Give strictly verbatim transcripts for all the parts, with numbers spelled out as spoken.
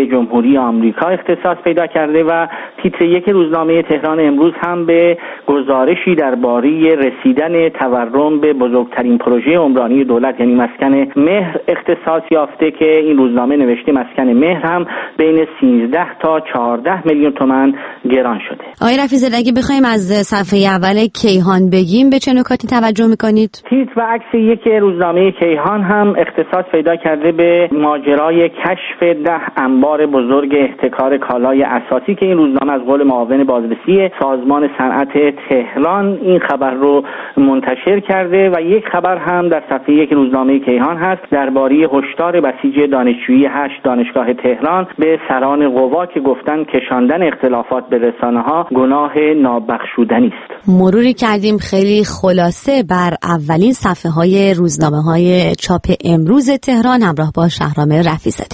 جمهوری آمریکا اختصاص پیدا کرده و تیتر یک روزنامه تهران امروز هم به گزارشی درباره رسیدن تورم به بزرگترین پروژه عمرانی دولت یعنی مسکن مهر اختصاص یافته که این روزنامه نوشته مسکن مهر هم بین سیزده تا چهارده میلیون تومان گران شده. آقای رفیع‌زاده اگه بخوایم از صفحه اول کیهان بگیم به چه نکاتی توجه میکنید؟ تیتر و عکس یک روزنامه کیهان هم اختصاص پیدا کرده به ماجرای کشف ده انبار بزرگ احتکار کالای اساسی که این روزنامه از قول معاون بازرسی سازمان صنعت تهران این خبر رو منتشر کرده و یک خبر هم در صفحه یک روزنامه کیهان هست درباره هشدار بسیج دانشجویی هشت دانشگاه تهران به سران قوا که گفتن کشاندن اختلافات به رسانه‌ها گناه نابخشودنی است. مروری کردیم خیلی خلاصه بر اولین صفحه های روزنامه های چاپ امروز تهران همراه با شهرام رفیع‌زاده.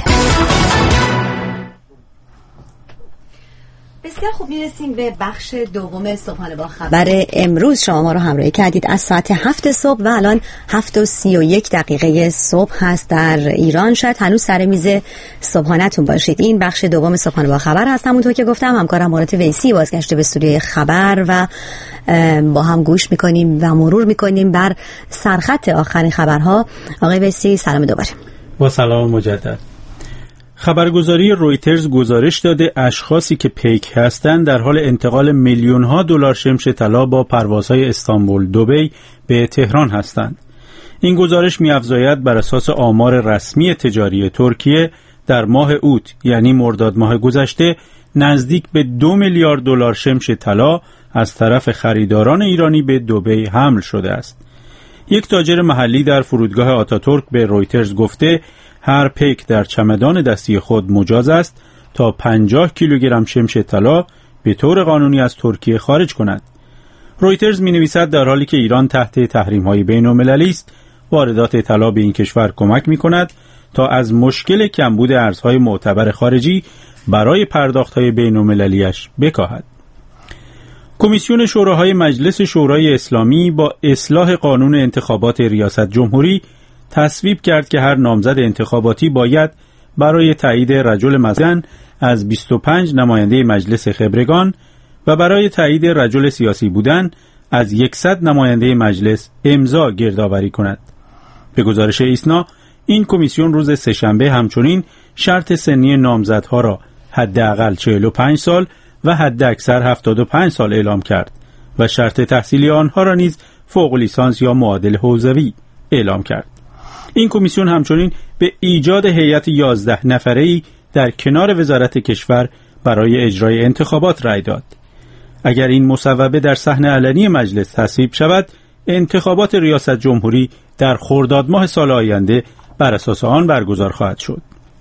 بسیار خوب، میرسیم به بخش دوم صبحانه با خبر امروز. شما ما رو همراهی کردید از ساعت هفت صبح و الان هفت و سی و یک دقیقه صبح هست در ایران. شاید هنوز سر میز صبحانه‌تون باشید. این بخش دوم صبحانه با خبر هست. همونطور که گفتم همکارم مراد ویسی بازگشته به استودیوی خبر و با هم گوش میکنیم و مرور میکنیم بر سرخط آخرین خبرها. آقای ویسی سلام دوباره. با سلام مجدد. خبرگزاری رویترز گزارش داده اشخاصی که پیک هستند در حال انتقال میلیون ها دلار شمش طلا با پروازهای استانبول دبی به تهران هستند. این گزارش می‌افزاید بر اساس آمار رسمی تجاری ترکیه در ماه اوت یعنی مرداد ماه گذشته نزدیک به دو میلیارد دلار شمش طلا از طرف خریداران ایرانی به دبی حمل شده است. یک تاجر محلی در فرودگاه آتاتورک به رویترز گفته هر پیک در چمدان دستی خود مجاز است تا پنجاه کیلوگرم شمش طلا به طور قانونی از ترکیه خارج کند. رویترز می‌نویسد در حالی که ایران تحت تحریم‌های بین‌المللی است، واردات طلا به این کشور کمک می‌کند تا از مشکل کمبود ارزهای معتبر خارجی برای پرداخت‌های بین‌المللی‌اش بکاهد. کمیسیون شوراهای مجلس شورای اسلامی با اصلاح قانون انتخابات ریاست جمهوری تصویب کرد که هر نامزد انتخاباتی باید برای تایید رجل مزن از بیست و پنج نماینده مجلس خبرگان و برای تایید رجل سیاسی بودن از صد نماینده مجلس امضا گردآوری کند. به گزارش ایسنا این کمیسیون روز سه‌شنبه همچنین شرط سنی نامزدها را حداقل چهل و پنج سال و حداکثر هفتاد و پنج سال اعلام کرد و شرط تحصیلی آنها را نیز فوق لیسانس یا معادل حوزوی اعلام کرد. این کمیسیون همچنین به ایجاد هیئت یازده نفره‌ای در کنار وزارت کشور برای اجرای انتخابات رأی داد. اگر این مصوبه در صحن علنی مجلس تصویب شود، انتخابات ریاست جمهوری در خرداد ماه سال آینده بر اساس آن برگزار خواهد شد.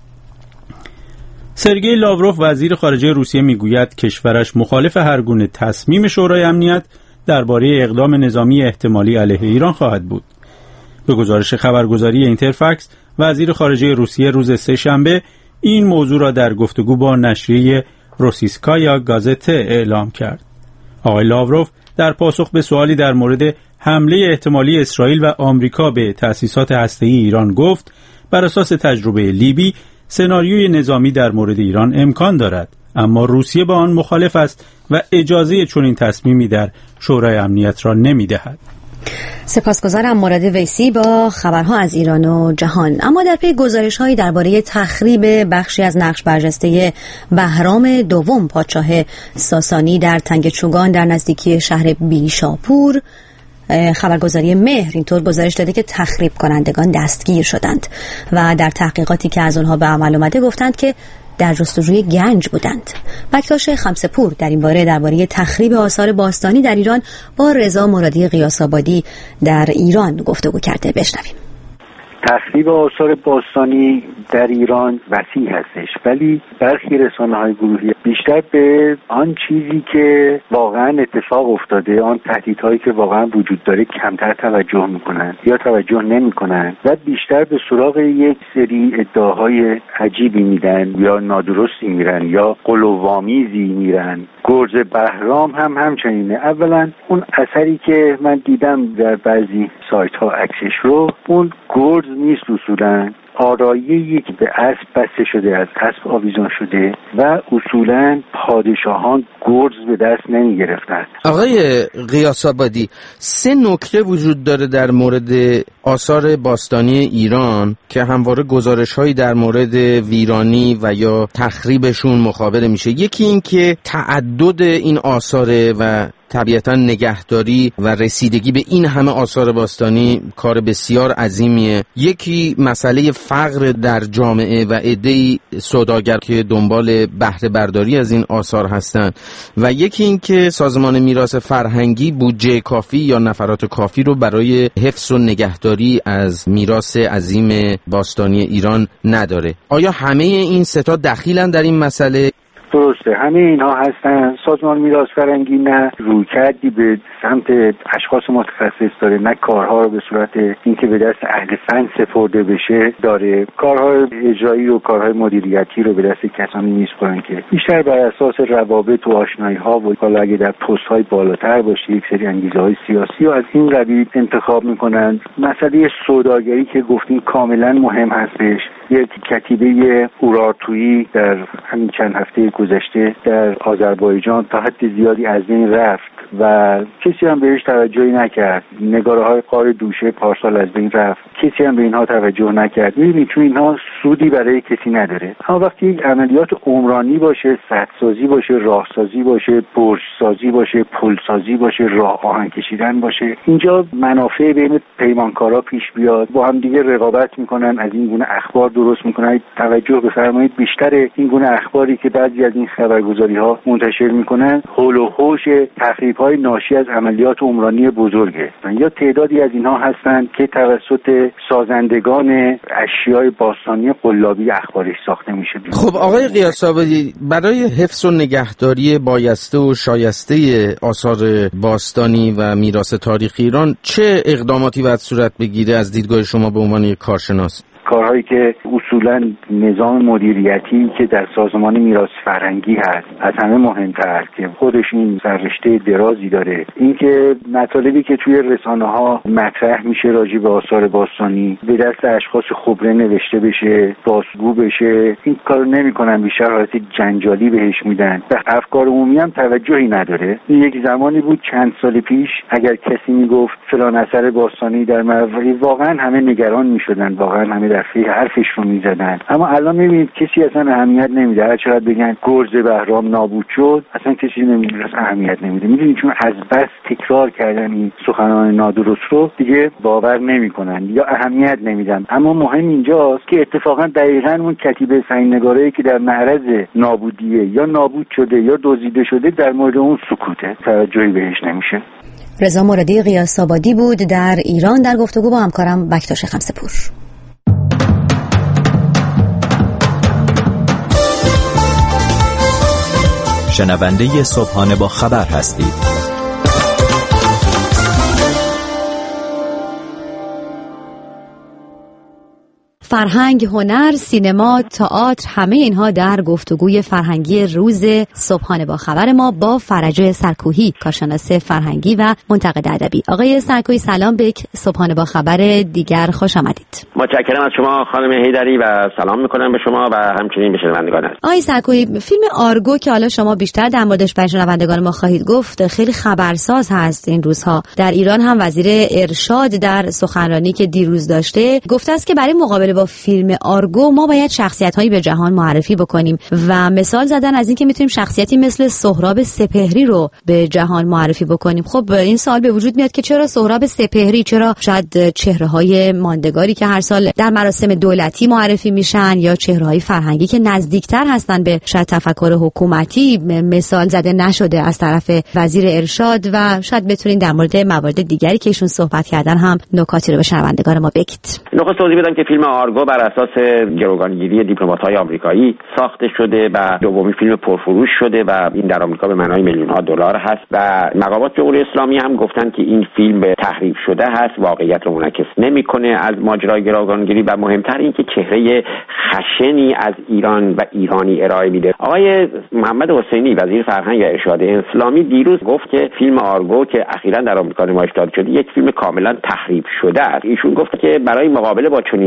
سرگئی لاوروف وزیر خارجه روسیه میگوید کشورش مخالف هر گونه تصمیم شورای امنیت درباره اقدام نظامی احتمالی علیه ایران خواهد بود. به گزارش خبرگزاری اینترفکس وزیر خارجه روسیه روز سه‌شنبه این موضوع را در گفتگو با نشریه روسیسکایا گازته اعلام کرد. آقای لاوروف در پاسخ به سوالی در مورد حمله احتمالی اسرائیل و آمریکا به تأسیسات هسته‌ای ایران گفت بر اساس تجربه لیبی سناریوی نظامی در مورد ایران امکان دارد، اما روسیه با آن مخالف است و اجازه چنین تصمیمی در شورای امنیت را نمی‌دهد. سپاسگزارم مراد ویسی با خبرها از ایران و جهان. اما در پی گزارش‌هایی درباره تخریب بخشی از نقش برجسته بهرام دوم پادشاه ساسانی در تنگ چوگان در نزدیکی شهر بیشاپور، خبرگزاری مهر اینطور گزارش داده که تخریب کنندگان دستگیر شدند و در تحقیقاتی که از آنها به عمل آمده گفتند که در جستجوی گنج بودند. بکتاش خمسه‌پور در این باره درباره تخریب آثار باستانی در ایران با رضا مرادی قیاس‌آبادی در ایران گفتگو کرده. بشنویم. تخریب آثار باستانی در ایران وسیع هستش، ولی برخی رسانه‌های گروهی بیشتر به آن چیزی که واقعا اتفاق افتاده، آن تهدیدهایی که واقعا وجود داره کمتر توجه میکنن یا توجه نمیکنن و بیشتر به سراغ یک سری ادعاهای عجیبی میدن یا نادرستی میرن یا قلوآمیزی میرن. گرز بهرام هم همچنینه. اولا اون اثری که من دیدم در بعضی سایت ها عکسش رو، اون گرز نیست اصولا، آرایه‌ای که به اسب بسته شده، از اسب آویزان شده و اصولاً پادشاهان گرز به دست نمی گرفتند. آقای قیاس‌آبادی، سه نکته وجود داره در مورد آثار باستانی ایران که همواره گزارش‌هایی در مورد ویرانی و یا تخریبشون مخابره میشه. یکی این که تعدد این آثاره و طبیعتا نگهداری و رسیدگی به این همه آثار باستانی کار بسیار عظیمیه. یکی مسئله فقر در جامعه و عده‌ای سوداگر که دنبال بهره برداری از این آثار هستند و یکی این که سازمان میراث فرهنگی بودجه کافی یا نفرات کافی رو برای حفظ و نگهداری از میراث عظیم باستانی ایران نداره. آیا همه این سه تا دخیلن در این مسئله؟ درسته، همه اینها هستن. سازمان میراث فرهنگی نه رویکردی به سمت اشخاص متخصص داره، نه کارها رو به صورت اینکه به دست اهل فن سپرده بشه داره. کارهای اجرایی و کارهای مدیریتی رو به دست کسانی میسپارن که بیشتر بر اساس روابط و آشنایی‌ها و حالا اگه در پست‌های بالاتر باشه یک سری انگیزه‌های سیاسی و از این قبیل انتخاب میکنن. مسئله سوداگری که گفتیم کاملا مهم هستش. یک کتیبه اورارتویی در همین چند هفته گذشته در آذربایجان تا حد زیادی از بین رفت و کسی هم بهش توجهی نکرد. نگاره‌های غار دوشه پارسال از بین رفت، کسی هم به اینها توجه نکرد. می‌بینید چون اینها سودی برای کسی نداره. اما وقتی یک عملیات عمرانی باشه، سدسازی باشه، راهسازی باشه، برج‌سازی باشه، پلسازی باشه، راه آهن کشیدن باشه، اینجا منافع بین پیمانکارا پیش بیاد، با هم دیگه رقابت میکنن، از این گونه اخبار درست میکنن. توجه بفرمایید بیشتر این گونه اخباری که بعضی از این خبرگزاری‌ها منتشر میکنن حول و حوش تخریب‌های ناشی از عملیات عمرانی بزرگه. یا تعدادی از اینها هستند که توسط سازندگان اشیای باستانی قلابی اخبارش ساخته میشه. خب آقای قیاس‌آبادی، برای حفظ و نگهداری بایسته و شایسته آثار باستانی و میراث تاریخی ایران چه اقداماتی باید صورت بگیره از دیدگاه شما به عنوان یک کارشناس؟ کارهایی که اصولاً نظام مدیریتی که در سازمان میراث فرهنگی هست از همه مهمتر که خودش این سررشته درازی داره، اینکه مطالبی که توی رسانه‌ها مطرح میشه راجع به آثار باستانی به دست اشخاص خبره نوشته بشه، بازگو بشه، این کارو نمی‌کنن، بیشتر حالت جنجالی بهش میدن. به افکار عمومی هم توجهی نداره. این یک زمانی بود چند سال پیش اگر کسی میگفت فلان اثر باستانی در مروی، واقعا همه نگران میشدن، واقعا همه دفعه حرفش رو میزدن. اما الان میبینید کسی اصلا اهمیت نمیده. هر چقدر بگن گرز بهرام نابود شد، اصلا کسی نمیدونه، اصلا اهمیت نمیده. میدونید چون از بس تکرار کردن این سخنان نادرست رو دیگه باور نمیکنن یا اهمیت نمیدن. اما مهم اینجاست که اتفاقا دقیقاً اون کتیبه سنگ‌نگارایی که در معرض نابودیه یا نابود شده یا دزدیده شده در مورد اون سکوته، توجهی بهش نمیشه. رضا مرادی قیاس‌آبادی بود در ایران در گفتگو با همکارم بکتاش خمسه‌پور. شنونده صبحانه با خبر هستید. فرهنگ، هنر، سینما، تئاتر، همه اینها در گفتگوی فرهنگی روز صبحانه با خبر ما با فرج سرکوهی، کارشناس فرهنگی و منتقد ادبی. آقای سرکوهی سلام، به یک صبحانه با خبر دیگر خوش آمدید. متشکرم از شما خانم حیدری و سلام میکنم به شما و همچنین به شنوندگان. آقای سرکوهی، فیلم آرگو که حالا شما بیشتر در موردش برای شنوندگان ما خواهید گفت، خیلی خبرساز هست این روزها. در ایران هم وزیر ارشاد در سخنرانی که دیروز داشته گفته است که برای مقابله با فیلم آرگو ما باید شخصیت‌هایی به جهان معرفی بکنیم و مثال زدن از این که میتونیم شخصیتی مثل سهراب سپهری رو به جهان معرفی بکنیم. خب این سوال به وجود میاد که چرا سهراب سپهری، چرا شاید چهره‌های ماندگاری که هر سال در مراسم دولتی معرفی میشن یا چهره‌های فرهنگی که نزدیکتر هستن به شاید تفکر حکومتی مثال زده نشده از طرف وزیر ارشاد و شاید بتونین در مورد موارد دیگری که ایشون صحبت کردن هم نکاتی رو به شنوندگان ما بگید. نخست توضیح بدم که فیلم آرگو بر اساس گروگانگیری دیپلمات‌های آمریکایی ساخته شده و دومین فیلم پرفروش شده و این در آمریکا به معنای میلیون‌ها دلار هست و مقامات جمهوری اسلامی هم گفتن که این فیلم تحریف شده هست، واقعیت رو منعکس نمی‌کنه از ماجرای گروگانگیری و مهمتر این که چهره خشنی از ایران و ایرانی ارائه میده. آقای محمد حسینی وزیر فرهنگ و ارشاد اسلامی دیروز گفت که فیلم آرگو که اخیراً در آمریکا نمایش داده شده یک فیلم کاملاً تحریف شده است. ایشون گفت که برای مقابله با چنین اقدام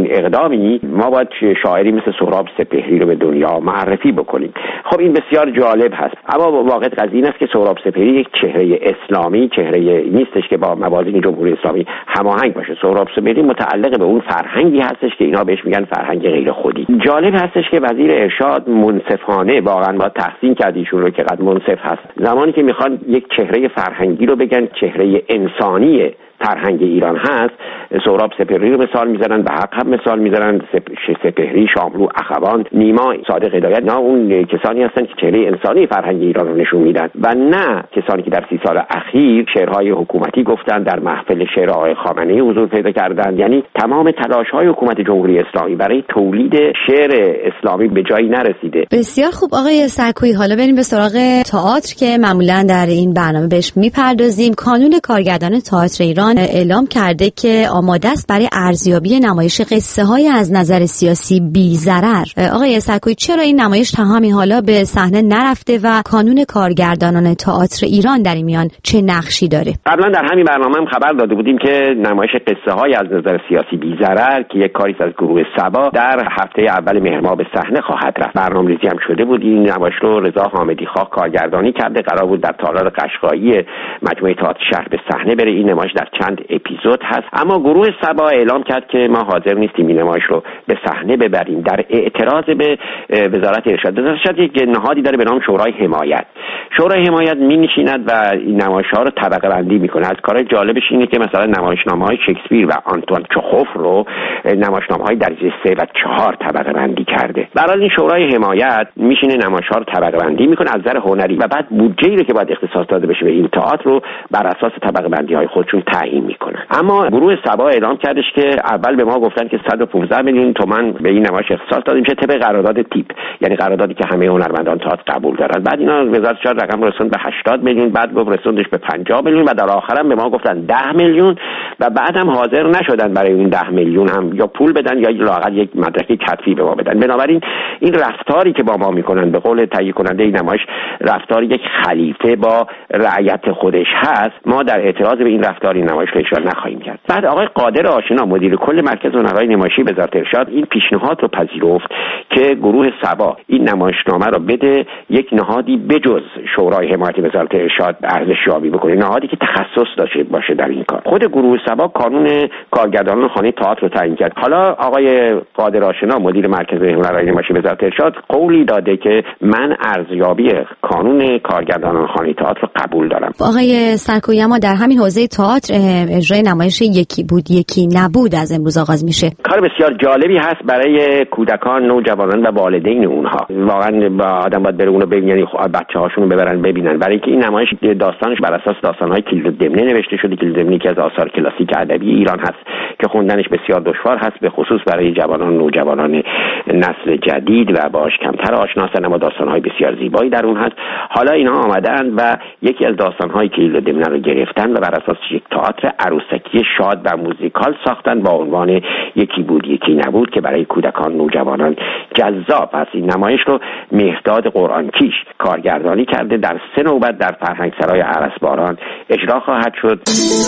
اسلامی ما باید شاعری مثل سهراب سپهری رو به دنیا معرفی بکنیم. خب این بسیار جالب هست، اما واقع قضیه این است که سهراب سپهری یک چهره اسلامی، چهره نیستش که با موازین جمهوری اسلامی هماهنگ باشه. سهراب سپهری متعلق به اون فرهنگی هستش که اینا بهش میگن فرهنگ غیر خودی. جالب هستش که وزیر ارشاد منصفانه، واقعا با تحسین کرد ایشون رو که قد منصف هست، زمانی که میخوان یک چهره فرهنگی رو بگن چهره انسانی فرهنگ ایران هست، سهراب سپهری رو مثال میزنن، به حق هم مثال میزنن. سپهری، شاملو، اخوان، نیما، صادق هدایت، نه اون کسانی هستن که چهره انسانی فرهنگ ایران رو نشون میدن و نه کسانی که در سی سال اخیر شعرهای حکومتی گفتن، در محفل شعر آقای خامنه‌ای حضور پیدا کردن. یعنی تمام تلاش‌های حکومت جمهوری اسلامی برای تولید شعر اسلامی به جایی نرسیده. بسیار خوب آقای سرکویی، حالا بریم به سراغ تئاتر که معمولا در این برنامه بهش میپردازیم. کانون کارگردان تئاتر ایران اعلام کرده که آماده است برای ارزیابی نمایش قصه های از نظر سیاسی بی ضرر. آقای سرکویی، چرا این نمایش تا همین حالا به صحنه نرفته و کانون کارگردانان تئاتر ایران در این میان چه نقشی داره؟ قبلا در همین برنامه هم خبر داده بودیم که نمایش قصه های از نظر سیاسی بی ضرر که یک کاری از گروه سبا در هفته اول مهر ماه به صحنه خواهد رفت. برنامه‌ریزی هم شده بود. این نمایش رو رضا حامدی خواه کارگردانی کرده. قرار بود در تالار قشقایی مجموعه تئاتر شهر به صحنه بره. این نمایش در چند اپیزود هست، اما گروه سبا اعلام کرد که ما حاضر نیستیم این نمایش رو به صحنه ببریم در اعتراض به وزارت ارشاد. وزارت ارشاد یک نهادی داره به نام شورای حمایت. شورای حمایت می‌نشیند و این نمایش‌ها رو طبقه بندی می‌کنه. از کارهای جالبش اینه که مثلا نمایشنامه‌های شکسپیر و آنتوان چخوف رو نمایشنامه‌های درجه سه و چهار طبقه بندی کرده. برای این شورای حمایت میشینه نمایش‌ها رو طبقه بندی می‌کنه از نظر هنری و بعد بودجه‌ای رو که باید اختصاص داده بشه به این تئاتر رو بر اساس طبقه بندی‌های خودشون تعیین می‌کنن. اما گروه سبا اعلام کردش که اول به ما گفتن که صد و پانزده میلیون تومان به این نمایش اختصاص داده میشه طبق قرارداد تیپ، یعنی قراردادی که همه هنرمندان تئاتر قبول دارن. بعد اینا وزارت ارشاد رقم رسوند به هشتاد میلیون، بعد گفت رسوندش به پنجاه میلیون و در آخر هم به ما گفتن ده میلیون و بعدم حاضر نشدن برای این ده میلیون هم یا پول بدن یا لااقل یک مدرک کتفی به ما بدن. بنابراین این رفتاری که با ما میکنن به قول تهیه کننده این نمایش رفتار یک خلیفه با رعیت خودش هست، ما در اعتراض به این رفتار این نمایش رو اجرا نخواهیم کرد. بعد آقای قادر آشنا مدیر کل مرکز هنرهای نمایشی وزارت ارشاد این پیشنهاد رو پذیرفت که گروه سبا این نمایشنامه رو بده یک نهادی بجز شورای حمایت وزارت ارشاد ارزش یابی بکنه، نهادی که تخصص داشته باشه در این کار. خود گروه سبا کانون کارگردانان خانه تئاتر رو تعیین کرد. حالا آقای قادر آشنا مدیر مرکز هنرهای نمایشی وزارت ارشاد قولی داده که من ارزیابی کانون کارگردانان خانه تئاتر رو قبول دارم. آقای سرکویی، اما در همین حوزه تئاتر اجرای نمایش یکی بود یکی نبود از امروز آغاز میشه. کار بسیار جالبی هست برای کودکان، نوجوانان و والدین اونها. واقعا با آدم باید بره اونو ببینن، یعنی بچه‌هاشون رو ببرن ببینن، برای اینکه این نمایش داستانش بر اساس داستان‌های کلیدالدمنه نوشته شده. کلیدالدمنه که از آثار کلاسیک ادبی ایران هست که خوندنش بسیار دشوار هست، به خصوص برای جوانان و نوجوانان نسل جدید و باهاش کمتر آشنا هستن، اما داستان‌های بسیار زیبایی در اون هست. حالا اینها آمدن و یکی از داستان‌های کلیدالدمنه رو گرفتن و بر اساس یک تئاتر عروسکی شاد و موزیکال ساختن با عنوان یکی بود یکی نبود که برای کودکان نوجوانان جذاب است. این نمایش رو مهرداد قرآنکیش کارگردانی کرده، در سه نوبت در فرهنگسرای ارسباران اجرا خواهد شد.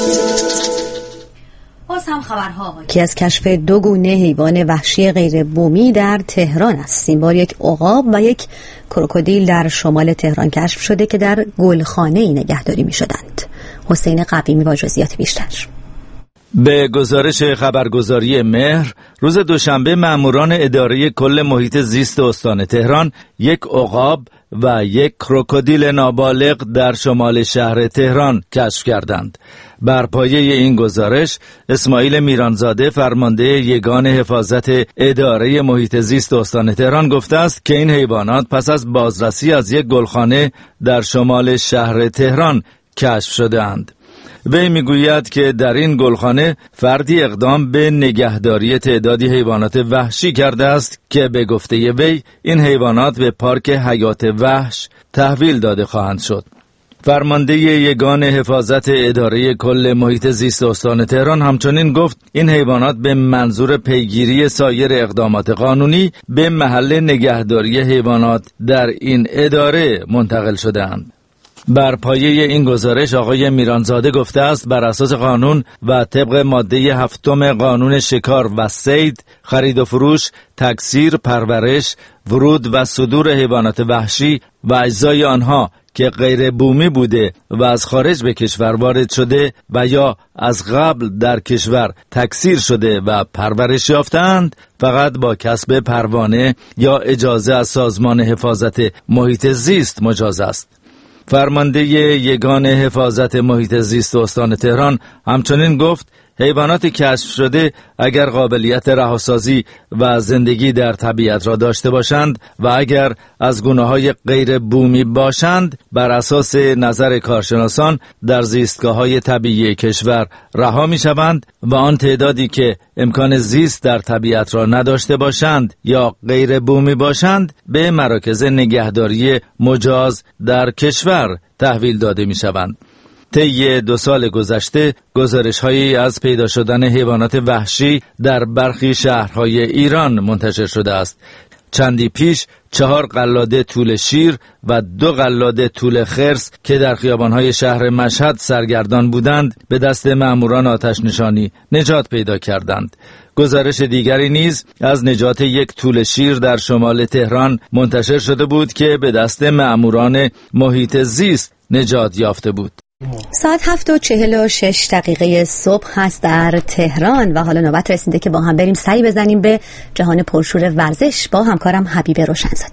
باز هم خبرها که از کشف دو گونه حیوان وحشی غیر بومی در تهران است. این بار یک عقاب و یک کروکودیل در شمال تهران کشف شده که در گلخانه‌ای نگهداری می‌شدند. حسین قویمی با جزئیات بیشتر. به گزارش خبرگزاری مهر، روز دوشنبه ماموران اداره کل محیط زیست استان تهران یک عقاب و یک کروکودیل نابالغ در شمال شهر تهران کشف کردند. بر پایه این گزارش، اسماعیل میرانزاده فرمانده یگان حفاظت اداره محیط زیست استان تهران گفته است که این حیوانات پس از بازرسی از یک گلخانه در شمال شهر تهران کشف شده‌اند. وی میگوید که در این گلخانه فردی اقدام به نگهداری تعدادی حیوانات وحشی کرده است که به گفته وی این حیوانات به پارک حیات وحش تحویل داده خواهند شد. فرمانده یگان حفاظت اداره کل محیط زیست استان تهران همچنین گفت این حیوانات به منظور پیگیری سایر اقدامات قانونی به محل نگهداری حیوانات در این اداره منتقل شده‌اند. بر پایه این گزارش آقای میرانزاده گفته است بر اساس قانون و طبق ماده هفتم قانون شکار و صید، خرید و فروش، تکثیر، پرورش، ورود و صدور حیوانات وحشی و اجزای آنها که غیر بومی بوده و از خارج به کشور وارد شده و یا از قبل در کشور تکثیر شده و پرورش یافتند فقط با کسب پروانه یا اجازه از سازمان حفاظت محیط زیست مجاز است. فرمانده یگان حفاظت محیط زیست استان تهران همچنین گفت حیوانات کشف شده اگر قابلیت رهاسازی و زندگی در طبیعت را داشته باشند و اگر از گونه‌های غیر بومی باشند بر اساس نظر کارشناسان در زیستگاه‌های طبیعی کشور رها می‌شوند و آن تعدادی که امکان زیست در طبیعت را نداشته باشند یا غیر بومی باشند به مراکز نگهداری مجاز در کشور تحویل داده می‌شوند. طی دو سال گذشته گزارش‌هایی از پیدا شدن حیوانات وحشی در برخی شهرهای ایران منتشر شده است. چندی پیش چهار قلاده توله شیر و دو قلاده توله خرس که در خیابان‌های شهر مشهد سرگردان بودند به دست مأموران آتش نشانی نجات پیدا کردند. گزارش دیگری نیز از نجات یک توله شیر در شمال تهران منتشر شده بود که به دست مأموران محیط زیست نجات یافته بود. ساعت هفت و چهل و شش دقیقه صبح هست در تهران و حالا نوبت رسیده که با هم بریم سری بزنیم به جهان پرشور ورزش با همکارم حبیب روشنزاده.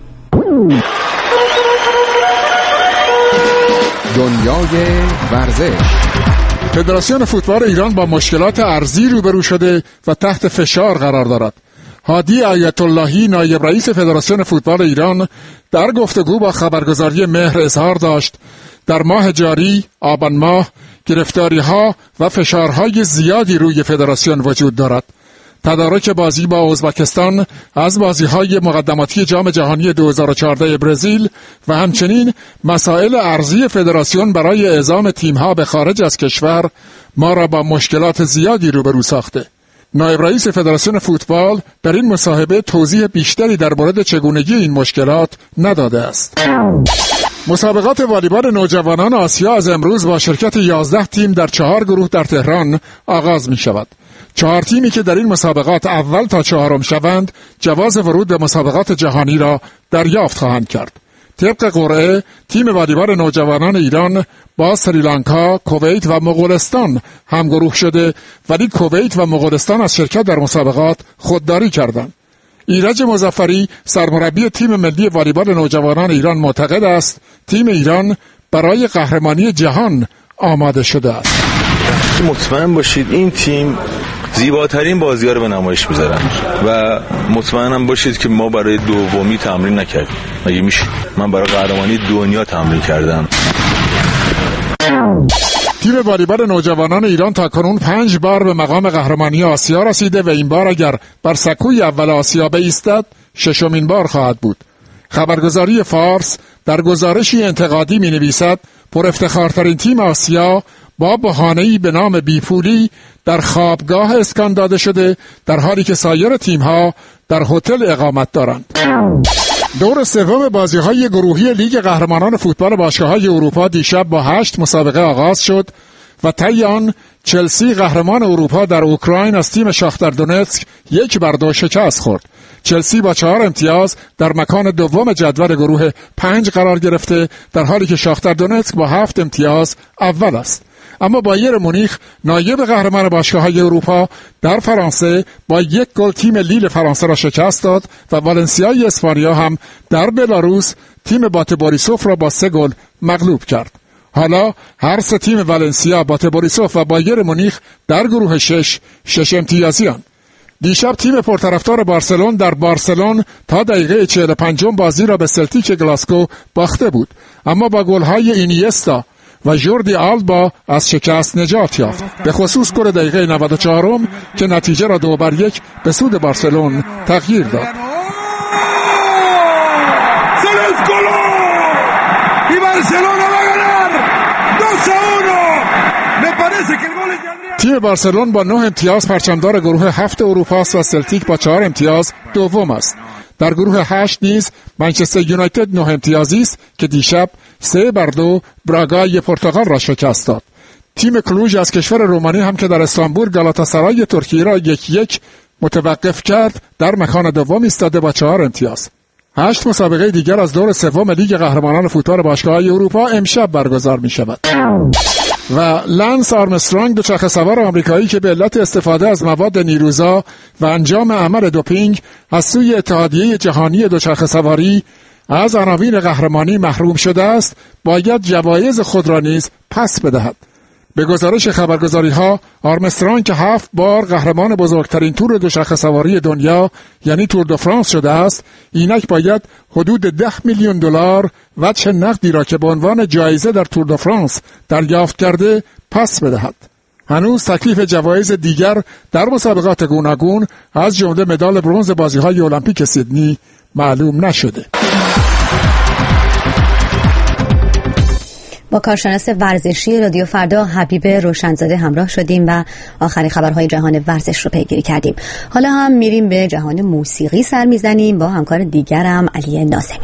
دنیای ورزش. فدراسیون فوتبال ایران با مشکلات ارزی روبرو شده و تحت فشار قرار دارد. هادی آیت اللهی نایب رئیس فدراسیون فوتبال ایران در گفتگو با خبرگزاری مهر اظهار داشت در ماه جاری آبان ماه گرفتاری‌ها و فشارهای زیادی روی فدراسیون وجود دارد. تدارک بازی با ازبکستان از بازی‌های مقدماتی جام جهانی دو هزار و چهارده برزیل و همچنین مسائل ارزی فدراسیون برای اعزام تیم‌ها به خارج از کشور ما را با مشکلات زیادی روبرو ساخته. نایب رئیس فدراسیون فوتبال در این مصاحبه توضیح بیشتری در مورد چگونگی این مشکلات نداده است. مسابقات والیبال نوجوانان آسیا از امروز با شرکت یازده تیم در چهار گروه در تهران آغاز می شود. چهار تیمی که در این مسابقات اول تا چهارم شوند جواز ورود به مسابقات جهانی را دریافت خواهند کرد. طبق قرعه تیم والیبال نوجوانان ایران با سریلانکا، کویت و مغولستان همگروه شده ولی کویت و مغولستان از شرکت در مسابقات خودداری کردند. ایرج مظفری سرمربی تیم ملی والیبال نوجوانان ایران معتقد است تیم ایران برای قهرمانی جهان آماده شده است. مطمئن باشید این تیم زیباترین بازی‌ها رو به نمایش می‌ذارن و مطمئنم باشید که ما برای دومی تمرین نکردیم. مگه میشه؟ من برای قهرمانی دنیا تمرین کردم. تیم والیبال نوجوانان ایران تاکنون پنج بار به مقام قهرمانی آسیا رسیده و این بار اگر بر سکوی اول آسیا بایستد ششمین بار خواهد بود. خبرگزاری فارس در گزارشی انتقادی می نویسد پر افتخارترین تیم آسیا با بهانه‌ای به نام بیپولی در خوابگاه اسکان داده شده در حالی که سایر تیم‌ها در هتل اقامت دارند. دور سوم بازی‌های گروهی لیگ قهرمانان فوتبال باشگاه‌های اروپا دیشب با هشت مسابقه آغاز شد و طی آن چلسی قهرمان اروپا در اوکراین از تیم شاختر دونتسک یک بر دو شکست خورد. چلسی با چهار امتیاز در مکان دوم جدول گروه پنج قرار گرفته در حالی که شاختر دونتسک با هفت امتیاز اول است. اما بایر مونیخ نایب قهرمان باشگاه‌های اروپا در فرانسه با یک گل تیم لیل فرانسه را شکست داد و والنسیای اسپانیا هم در بلاروس تیم بات بوریسوف را با سه گل مغلوب کرد. حالا هر سه تیم والنسیا، بات بوریسوف و بایر مونیخ در گروه شش شش امتیازیان. دیشب تیم پرطرفدار بارسلون در بارسلون تا دقیقه چهل و پنجم بازی را به سلتیک گلاسکو باخته بود، اما با گل‌های اینیستا و جوردی آلبا از شکست نجات یافت، به خصوص گل دقیقه نود و چهارم که نتیجه را دو بر یک به سود بارسلون تغییر داد. تیم بارسلون با نه امتیاز پرچمدار گروه هفت اروپا است و سلتیک با چهار امتیاز دوم است. در گروه هشت نیز منچستر یونایتد نه امتیازی است که دیشب سه بر دو براگای پرتغال را شکست داد. تیم کلوژ از کشور رومانی هم که در استانبول گالاتاسرای ترکیه را یک یک متوقف کرد در مکان دوم ایستاده با چهار امتیاز. هشت مسابقه دیگر از دور سوم لیگ قهرمانان فوتبال باشگاه‌های اروپا امشب برگزار می شود. و لنس آرمسترانگ دوچرخه سوار آمریکایی که به علت استفاده از مواد نیروزا و انجام عمل دوپینگ از سوی اتحادیه جهانی دوچرخه سواری از عناوین قهرمانی محروم شده است، باید جوایز خود را نیز پس بدهد. به گزارش خبرگزاری‌ها، آرمسترانگ که هفت بار قهرمان بزرگترین تور دوچرخه سواری دنیا یعنی تور دو فرانس شده است، اینک باید حدود ده میلیون دلار وجه نقدی را که به عنوان جایزه در تور دو فرانس دریافت کرده پس بدهد. هنوز تکلیف جوایز دیگر در مسابقات گوناگون از جمله مدال برنز بازی‌های المپیک سیدنی معلوم نشده. با کارشناس ورزشی رادیو فردا حبیب روشنزاده همراه شدیم و آخرین خبرهای جهان ورزش رو پیگیری کردیم. حالا هم میریم به جهان موسیقی سر میزنیم با همکار دیگرم علی ناظمی.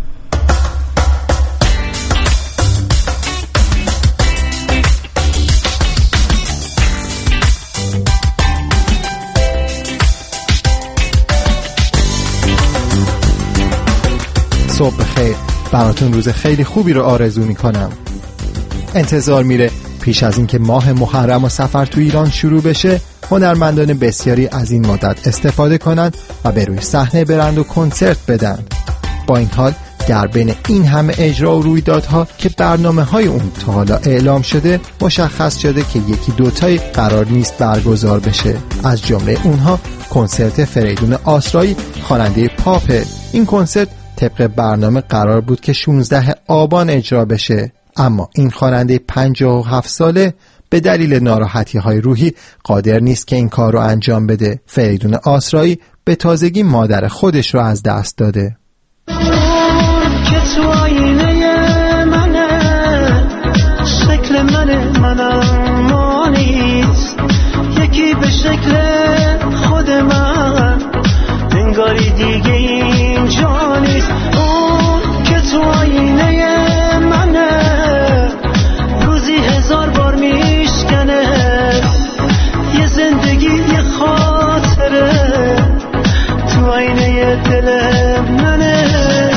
صبح بخیر، براتون روز خیلی خوبی رو آرزو میکنم. انتظار میره پیش از اینکه ماه محرم و سفر تو ایران شروع بشه، هنرمندان بسیاری از این مدت استفاده کنن و به روی صحنه برند و کنسرت بدن. با این حال در بین این همه اجرا و رویدادها که برنامه های اون تا حالا اعلام شده، مشخص شده که یکی دوتایی قرار نیست برگزار بشه. از جمله اونها کنسرت فریدون آسرایی، خواننده پاپ. این کنسرت طبق برنامه قرار بود که شانزده آبان اجرا بشه، اما این خواننده پنجاه و هفت ساله به دلیل ناراحتی‌های روحی قادر نیست که این کار رو انجام بده. فریدون آسرایی به تازگی مادر خودش رو از دست داده. که تو آینه منه، شکل منه، منم ما نیست، یکی به شکل خود من، انگاری دیگه اینجا نیست. اون که تو آینه منه، روزی هزار بار میشکنه، یه زندگی یه خاطره تو آینه دل منه.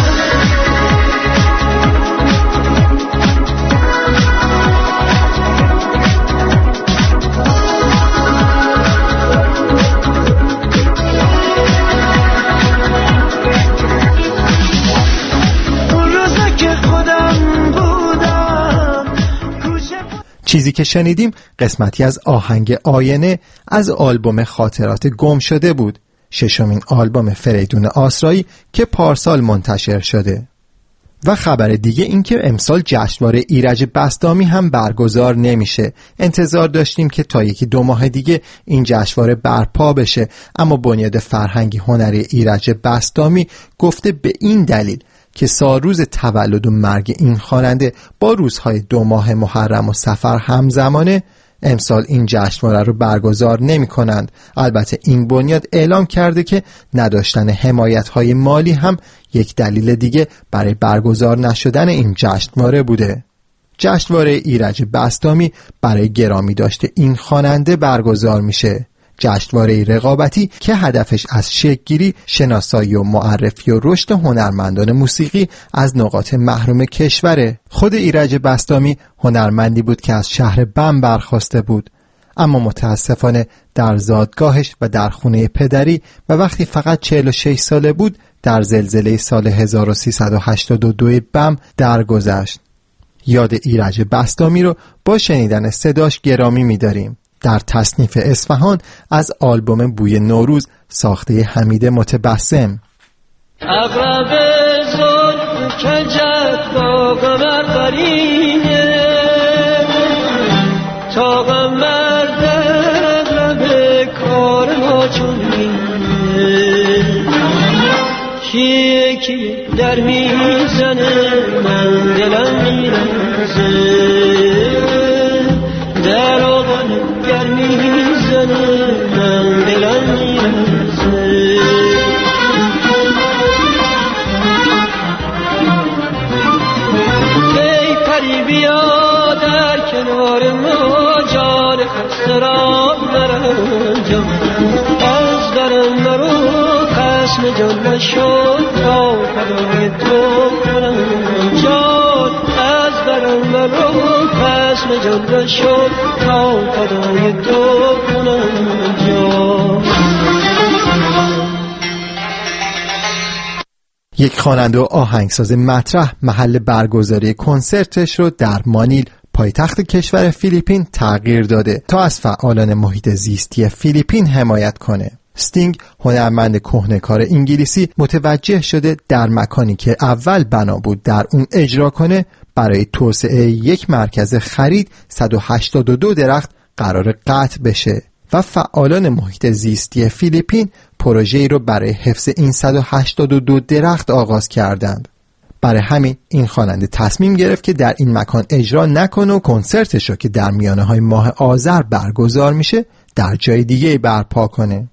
چیزی که شنیدیم قسمتی از آهنگ آینه از آلبوم خاطرات گم شده بود، ششمین آلبوم فریدون آسرایی که پارسال منتشر شده. و خبر دیگه این که امسال جشنواره ایرج بسطامی هم برگزار نمیشه. انتظار داشتیم که تا یکی دو ماه دیگه این جشنواره برپا بشه، اما بنیاد فرهنگی هنری ایرج بسطامی گفته به این دلیل که سالروز تولد و مرگ این خواننده با روزهای دو ماه محرم و سفر همزمانه، امسال این جشنواره رو برگزار نمی کنند. البته این بنیاد اعلام کرده که نداشتن حمایت‌های مالی هم یک دلیل دیگه برای برگزار نشدن این جشنواره بوده. جشنواره ایرج بسطامی برای گرامی داشته این خواننده برگزار میشه. جشنواره رقابتی که هدفش از شکل‌گیری، شناسایی و معرفی و رشد هنرمندان موسیقی از نقاط محروم کشوره. خود ایرج بسطامی هنرمندی بود که از شهر بم برخاسته بود، اما متاسفانه در زادگاهش و در خونه پدری و وقتی فقط چهل و شش ساله بود در زلزله سال هزار و سیصد و هشتاد و دو بم درگذشت. یاد ایرج بسطامی رو با شنیدن صداش گرامی می‌داریم. در تصنیف اصفهان از آلبوم بوی نوروز ساخته حمید متبسم. اقرب زلف کجت با قمر قرینه، تا قمر در لب کار ما چونینه، کیه کی در میزنه من دلم میرزه، در آغان گرمی زنه من دلم میرزه. بار ما جان خسته را نرنجم از درم نرو قسم جان نشد تا فدای تو کنم جان از درم نرو قسم جان نشد تا فدای تو کنم جان. یک خواننده و آهنگساز مطرح محل برگزاری کنسرتش رو در مانیل پایتخت کشور فیلیپین تغییر داده تا از فعالان محیط زیستی فیلیپین حمایت کنه. استینگ هنرمند کهنه‌کار انگلیسی متوجه شده در مکانی که اول بنا بود در اون اجرا کنه برای توسعه یک مرکز خرید صد و هشتاد و دو درخت قرار قطع بشه و فعالان محیط زیستی فیلیپین پروژه‌ای رو برای حفظ این صد و هشتاد و دو درخت آغاز کردند. برای همین این خواننده تصمیم گرفت که در این مکان اجرا نکنه و کنسرتش رو که در میانه‌های ماه آذر برگزار میشه در جای دیگه برپا کنه.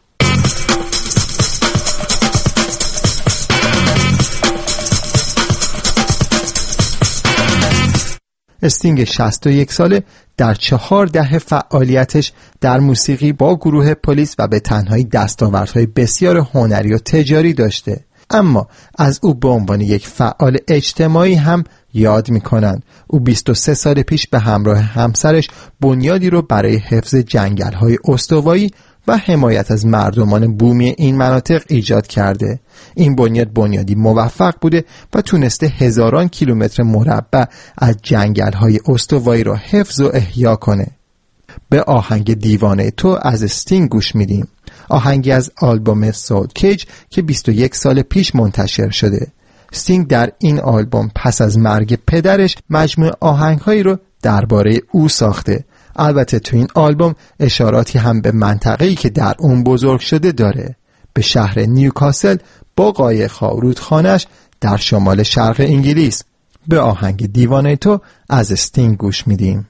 استینگ شصت و یک ساله در چهار دهه فعالیتش در موسیقی با گروه پلیس و به تنهایی دستاوردهای بسیار هنری و تجاری داشته، اما از او به عنوان یک فعال اجتماعی هم یاد می‌کنند. او بیست و سه سال پیش به همراه همسرش بنیادی رو برای حفظ جنگل‌های استوایی و حمایت از مردمان بومی این مناطق ایجاد کرده. این بنیاد بنیادی موفق بوده و تونسته هزاران کیلومتر مربع از جنگل‌های استوایی را حفظ و احیا کنه. به آهنگ دیوانه تو از استینگ گوش میدیم. آهنگی از آلبوم سول کیج که بیست و یک سال پیش منتشر شده. استینگ در این آلبوم پس از مرگ پدرش مجموعه آهنگ‌هایی رو درباره او ساخته. البته تو این آلبوم اشاراتی هم به منطقه‌ای که در اون بزرگ شده داره، به شهر نیوکاسل با قایق‌ها و رودخانه‌اش در شمال شرق انگلیس. به آهنگ دیوانه تو از استینگ گوش میدیم.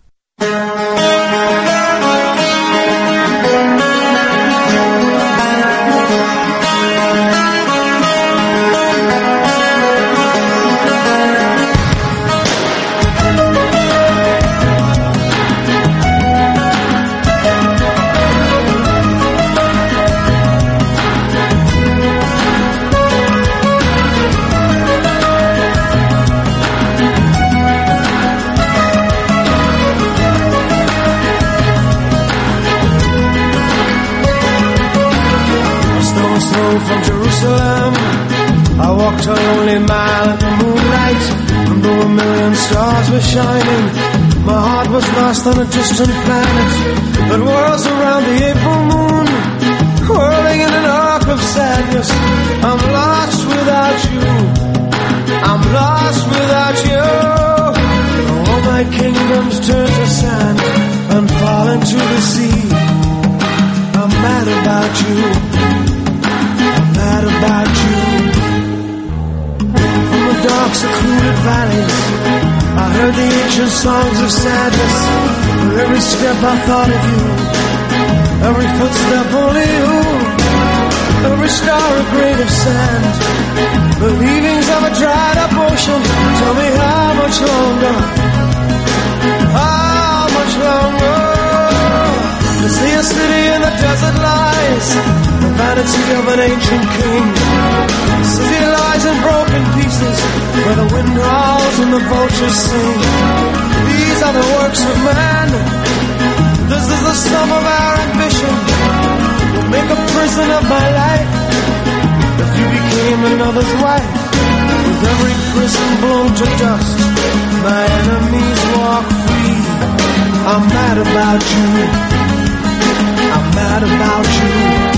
From Jerusalem, I walked a lonely mile in the moonlight, and though a million stars were shining, my heart was lost on a distant planet that whirls around the April moon, whirling in an arc of sadness. I'm lost without you, I'm lost without you. All my kingdoms turn to sand and fall into the sea. I'm mad about you, mad about you. From the dark secluded valleys I heard the ancient songs of sadness. With every step I thought of you, every footstep only you, every star a grain of sand, the leavings of a dried up ocean. Tell me how much longer, how much longer? To see a city in the desert lies, the vanity of an ancient king. The city lies in broken pieces, where the wind howls and the vultures sing. These are the works of man, this is the sum of our ambition. We'll make a prison of my life, if you became another's wife. With every prison blown to dust, my enemies walk free. I'm mad about you, I'm mad about you.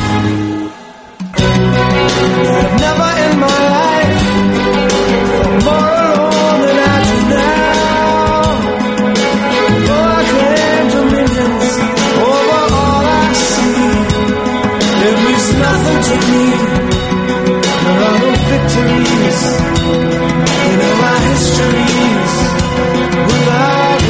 I've never in my life felt more alone than I do now. Though I claim dominions over all I see, it means nothing to me. There are no victories in all my histories without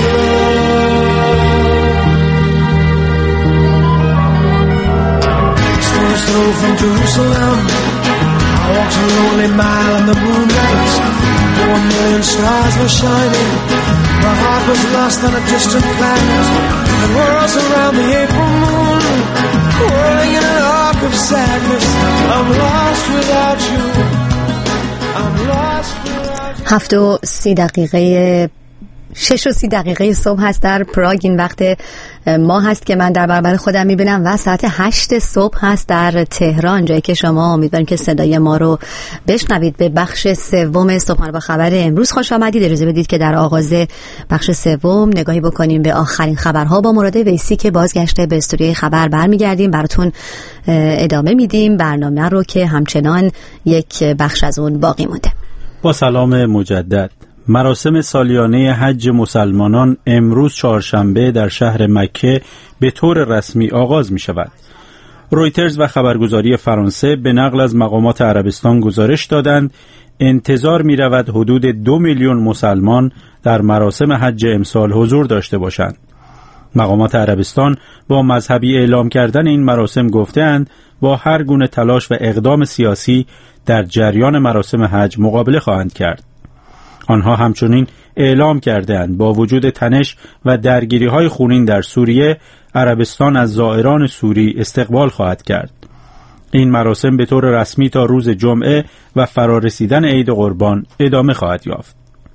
love. From Jerusalem, I walked a lonely mile in the moonlight. Though a million stars were shining, My heart was lost on a distant planet, and whirls around the April moon, whirling in an arc of sadness. I'm lost without you. I'm lost without you. هفت و سی دقیقه شش و سی دقیقه صبح هست در پراگ. این وقت ما هست که من در برابر خودم میبینم و ساعت هشت صبح هست در تهران، جایی که شما امیدوارم که صدای ما رو بشنوید. به بخش سوم صبحانه با خبر امروز خوش آمدید. اجازه بدید که در آغاز بخش سوم نگاهی بکنیم به آخرین خبرها با مراد ویسی که بازگشته به استودیوی خبر برمیگردیم. براتون ادامه میدیم برنامه رو که همچنان یک بخش از اون باقی مونده. با سلام مجدد. مراسم سالیانه حج مسلمانان امروز چهارشنبه در شهر مکه به طور رسمی آغاز می شود. رویترز و خبرگزاری فرانسه به نقل از مقامات عربستان گزارش دادند انتظار می رود حدود دو میلیون مسلمان در مراسم حج امسال حضور داشته باشند. مقامات عربستان با مذهبی اعلام کردن این مراسم گفتند با هر گونه تلاش و اقدام سیاسی در جریان مراسم حج مقابله خواهند کرد. آنها همچنین اعلام کردند با وجود تنش و درگیری‌های خونین در سوریه، عربستان از زائران سوری استقبال خواهد کرد. این مراسم به طور رسمی تا روز جمعه و فرارسیدن عید قربان ادامه خواهد یافت.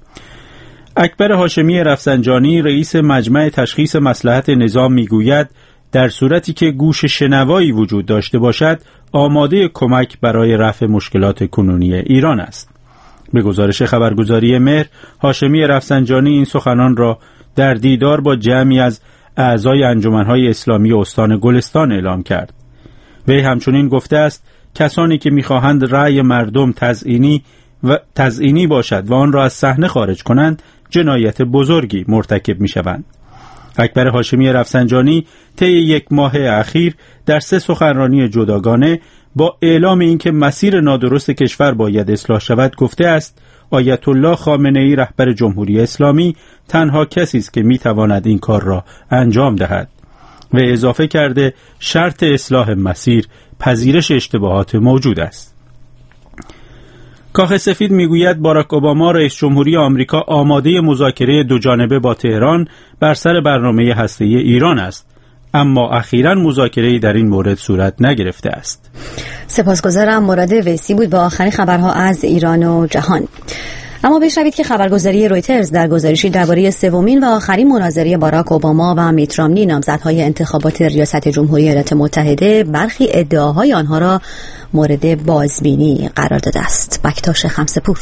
اکبر هاشمی رفسنجانی رئیس مجمع تشخیص مصلحت نظام میگوید در صورتی که گوش شنوایی وجود داشته باشد آماده کمک برای رفع مشکلات کنونی ایران است. به گزارش خبرگزاری مهر، هاشمی رفسنجانی این سخنان را در دیدار با جمعی از اعضای انجمن‌های اسلامی استان گلستان اعلام کرد. وی همچنین گفته است کسانی که می‌خواهند رأی مردم تزیینی و تزیینی باشد و آن را از صحنه خارج کنند جنایت بزرگی مرتکب می‌شوند. اکبر هاشمی رفسنجانی طی یک ماه اخیر در سه سخنرانی جداگانه با اعلام اینکه مسیر نادرست کشور باید اصلاح شود گفته است آیت الله خامنه‌ای رهبر جمهوری اسلامی تنها کسی است که میتواند این کار را انجام دهد و اضافه کرده شرط اصلاح مسیر پذیرش اشتباهات موجود است. کاخ سفید میگوید باراک اوباما رئیس جمهوری آمریکا آماده مذاکره دوجانبه با تهران بر سر برنامه هسته‌ای ایران است، اما اخیراً مذاکره‌ای در این مورد صورت نگرفته است. سپاسگزارم. مراد ویسی بود با آخرین خبرها از ایران و جهان. اما بشنوید که خبرگزاری رویترز در گزارشی درباره سومین و آخرین مناظره باراک اوباما و میت رامنی نامزدهای انتخابات ریاست جمهوری ایالات متحده برخی ادعاهای آنها را مورد بازبینی قرار داده است. بکتاش خمسپور.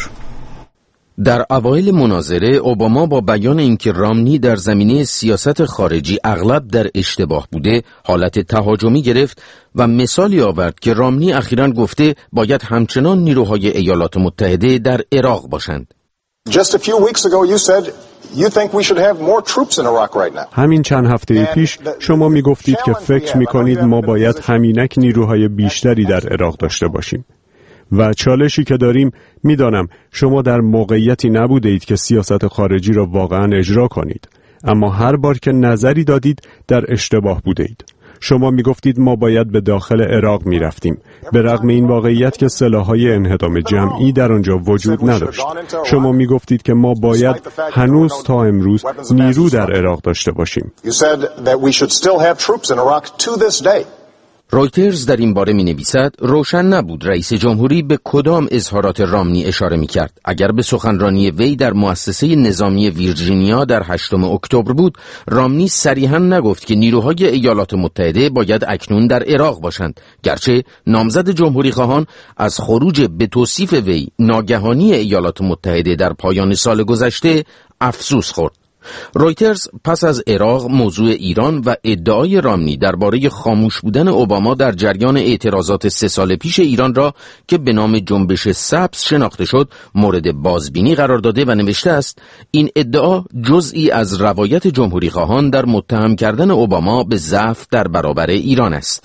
در اوایل مناظره اوباما با بیان اینکه رامنی در زمینه سیاست خارجی اغلب در اشتباه بوده حالت تهاجمی گرفت و مثالی آورد که رامنی اخیراً گفته باید همچنان نیروهای ایالات متحده در عراق باشند. Just a few weeks ago you said you think we should have more troops in Iraq right now. همین چند هفته پیش شما می گفتید که فکر می کنید ما باید همینک نیروهای بیشتری در عراق داشته باشیم. و چالشی که داریم میدانم شما در موقعیتی نبوده اید که سیاست خارجی را واقعا اجرا کنید، اما هر بار که نظری دادید در اشتباه بوده اید. شما میگفتید ما باید به داخل عراق میرفتیم به رغم این واقعیت که سلاح‌های انهدام جمعی در آنجا وجود نداشت. شما میگفتید که ما باید هنوز تا امروز نیرو در عراق داشته باشیم. رویترز در این باره می نویسد روشن نبود رئیس جمهوری به کدام اظهارات رامنی اشاره می کرد. اگر به سخنرانی وی در مؤسسه نظامی ویرجینیا در هشتم اکتبر بود، رامنی صریحاً نگفت که نیروهای ایالات متحده باید اکنون در عراق باشند، گرچه نامزد جمهوری خواهان از خروج به توصیف وی ناگهانی ایالات متحده در پایان سال گذشته افسوس خورد. رویترز پس از عراق موضوع ایران و ادعای رامنی درباره خاموش بودن اوباما در جریان اعتراضات سه سال پیش ایران را که به نام جنبش سبز شناخته شد مورد بازبینی قرار داده و نوشته است این ادعا جزئی از روایت جمهوری خواهان در متهم کردن اوباما به ضعف در برابر ایران است.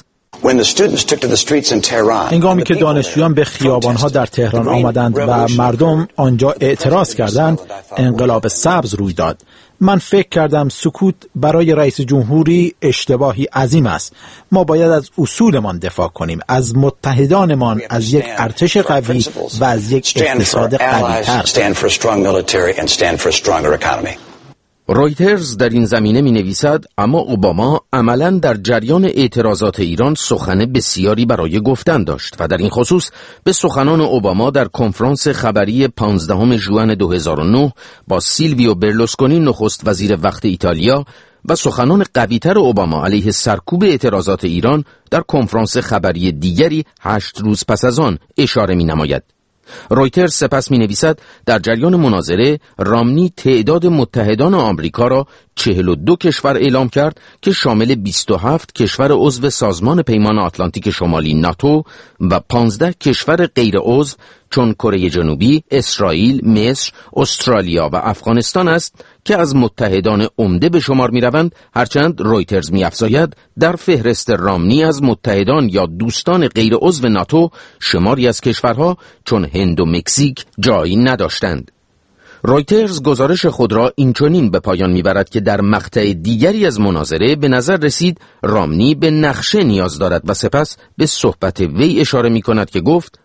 هنگامی که دانشجویان به خیابانها در تهران آمدند و مردم آنجا اعتراض کردند، انقلاب سبز روی داد. من فکر کردم سکوت برای رئیس جمهوری اشتباهی عظیم است. ما باید از اصولمان دفاع کنیم، از متحدانمان، از یک ارتش قوی و از یک اقتصاد قوی‌تر. رویترز در این زمینه می نویسد اما اوباما عملاً در جریان اعتراضات ایران سخن بسیاری برای گفتن داشت و در این خصوص به سخنان اوباما در کنفرانس خبری پانزدهم ژوئن دو هزار و نه با سیلویو برلوسکونی نخست وزیر وقت ایتالیا و سخنان قوی‌تر اوباما علیه سرکوب اعتراضات ایران در کنفرانس خبری دیگری هشت روز پس از آن اشاره می نماید. رویترز سپس می نویسد در جریان مناظره رامنی تعداد متحدان آمریکا را چهل و دو کشور اعلام کرد که شامل بیست و هفت کشور عضو سازمان پیمان آتلانتیک شمالی ناتو و پانزده کشور غیر عضو چون کره جنوبی، اسرائیل، مصر، استرالیا و افغانستان است که از متحدان عمده به شمار می روند، هرچند رویترز می افزاید در فهرست رامنی از متحدان یا دوستان غیر عضو ناتو شماری از کشورها چون هند و مکزیک جایی نداشتند. رویترز گزارش خود را اینچنین به پایان میبرد که در مقطع دیگری از مناظره به نظر رسید رامنی به نقشه نیاز دارد و سپس به صحبت وی اشاره میکند که گفت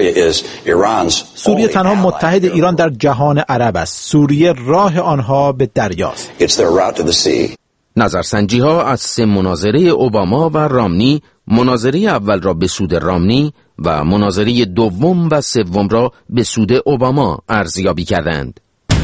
سوریه تنها متحد ایران در جهان عرب است. سوریه راه آنها به دریاست. نظرسنجی ها از سه مناظره اوباما و رامنی مناظره اول را به سود رامنی و مناظره دوم و سوم را به سود اوباما ارزیابی کردند.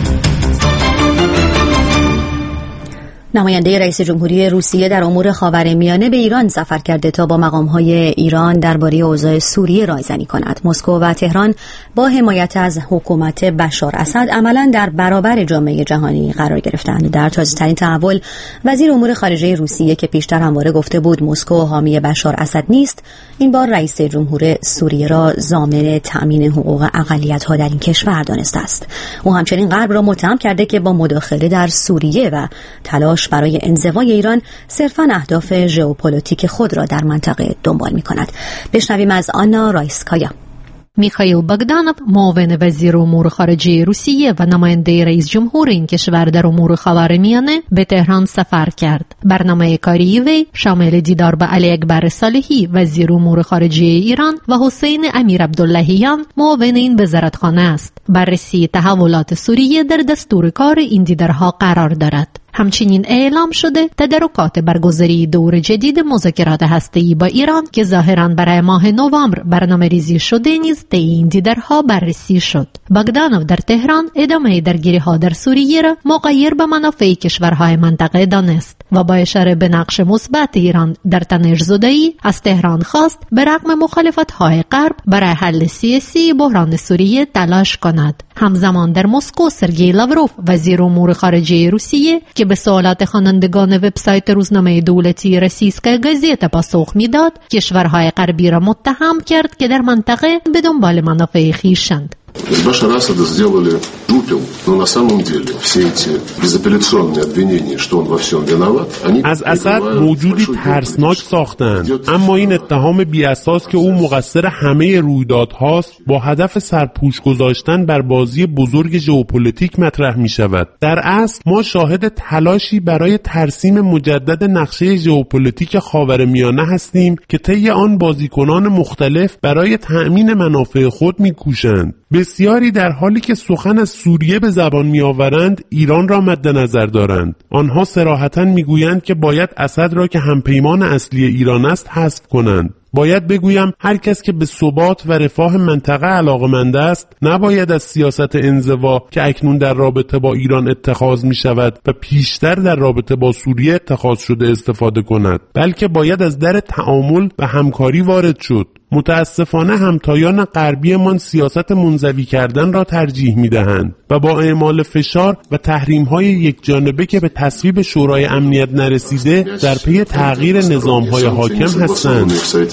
نماینده رئیس جمهوری روسیه در امور خاورمیانه به ایران سفر کرده تا با مقام‌های ایران درباره اوضاع سوریه رایزنی کند. مسکو و تهران با حمایت از حکومت بشار اسد عملاً در برابر جامعه جهانی قرار گرفتند. در تازه‌ترین تحول وزیر امور خارجه روسیه که پیشتر همواره گفته بود مسکو حامی بشار اسد نیست، این بار رئیس جمهور سوریه را ضامن تأمین حقوق اقلیت‌ها در این کشور دانسته است. او همچنین غرب را متهم کرده که با مداخله در سوریه و تلاش برای انزوای ایران صرفاً اهداف ژئوپلیتیک خود را در منطقه دنبال می‌کند. بشنویم از آنا رایسکایا. میخائیل باگدانوف معاون وزیر امور خارجه روسیه و نماینده رئیس جمهور این کشور در امور خاورمیانه به تهران سفر کرد. برنامه کاری وی شامل دیدار با علی اکبر صالحی وزیر امور خارجه ایران و حسین امیر عبداللهیان معاون این وزارتخانه است. بررسی تحولات سوریه در دستور کار این دیدارها قرار دارد. همچنین اعلام شده تدارکات برگزاری دور جدید مذاکرات هسته‌ای با ایران که ظاهراً برای ماه نوامبر برنامه‌ریزی شده نیز طی این دیدارها بررسی شد. باگدانوف در تهران ادامه درگیری‌ها در سوریه را مغایر به منافع کشورهای منطقه دانست و با اشاره به نقش مثبت ایران در تنش‌زدایی از تهران خواست به رغم مخالفت‌های غرب برای حل سیاسی بحران سوریه تلاش کند. همزمان در مسکو سرگئی لاوروف وزیر امور خارجه روسیه که به سوالات خوانندگان وبسایت روزنامه دولتی روسیسکا گازета پاسخ میداد، کشورهای غربی را متهم کرد که در منطقه به دنبال منافع خویشند. Из Башара Асада сделали жупел, но на самом деле все эти безапелляционные обвинения, что он во всем виноват, они از اسد موجودی ترسناک ساختند، اما این اتهام بی اساس که او مقصر همه رویدادهاست با هدف سرپوش گذاشتن بر بازی بزرگ ژئوپلیتیک مطرح می شود. در اصل ما شاهد تلاشی برای ترسیم مجدد نقشه ژئوپلیتیک خاورمیانه هستیم که طی آن بازیکنان مختلف برای تأمین منافع خود می‌کوشند. بسیاری در حالی که سخن از سوریه به زبان می‌آورند ایران را مد نظر دارند. آنها صراحتاً می‌گویند که باید اسد را که همپیمان اصلی ایران است حذف کنند. باید بگویم هر کس که به ثبات و رفاه منطقه علاقه‌مند است نباید از سیاست انزوا که اکنون در رابطه با ایران اتخاذ می شود و پیشتر در رابطه با سوریه اتخاذ شده استفاده کند، بلکه باید از در تعامل و همکاری وارد شد. متاسفانه همتایان غربیمان سیاست منزوی کردن را ترجیح می‌دهند و با اعمال فشار و تحریم‌های یکجانبه که به تصویب شورای امنیت نرسیده در پی تغییر نظام‌های حاکم هستند.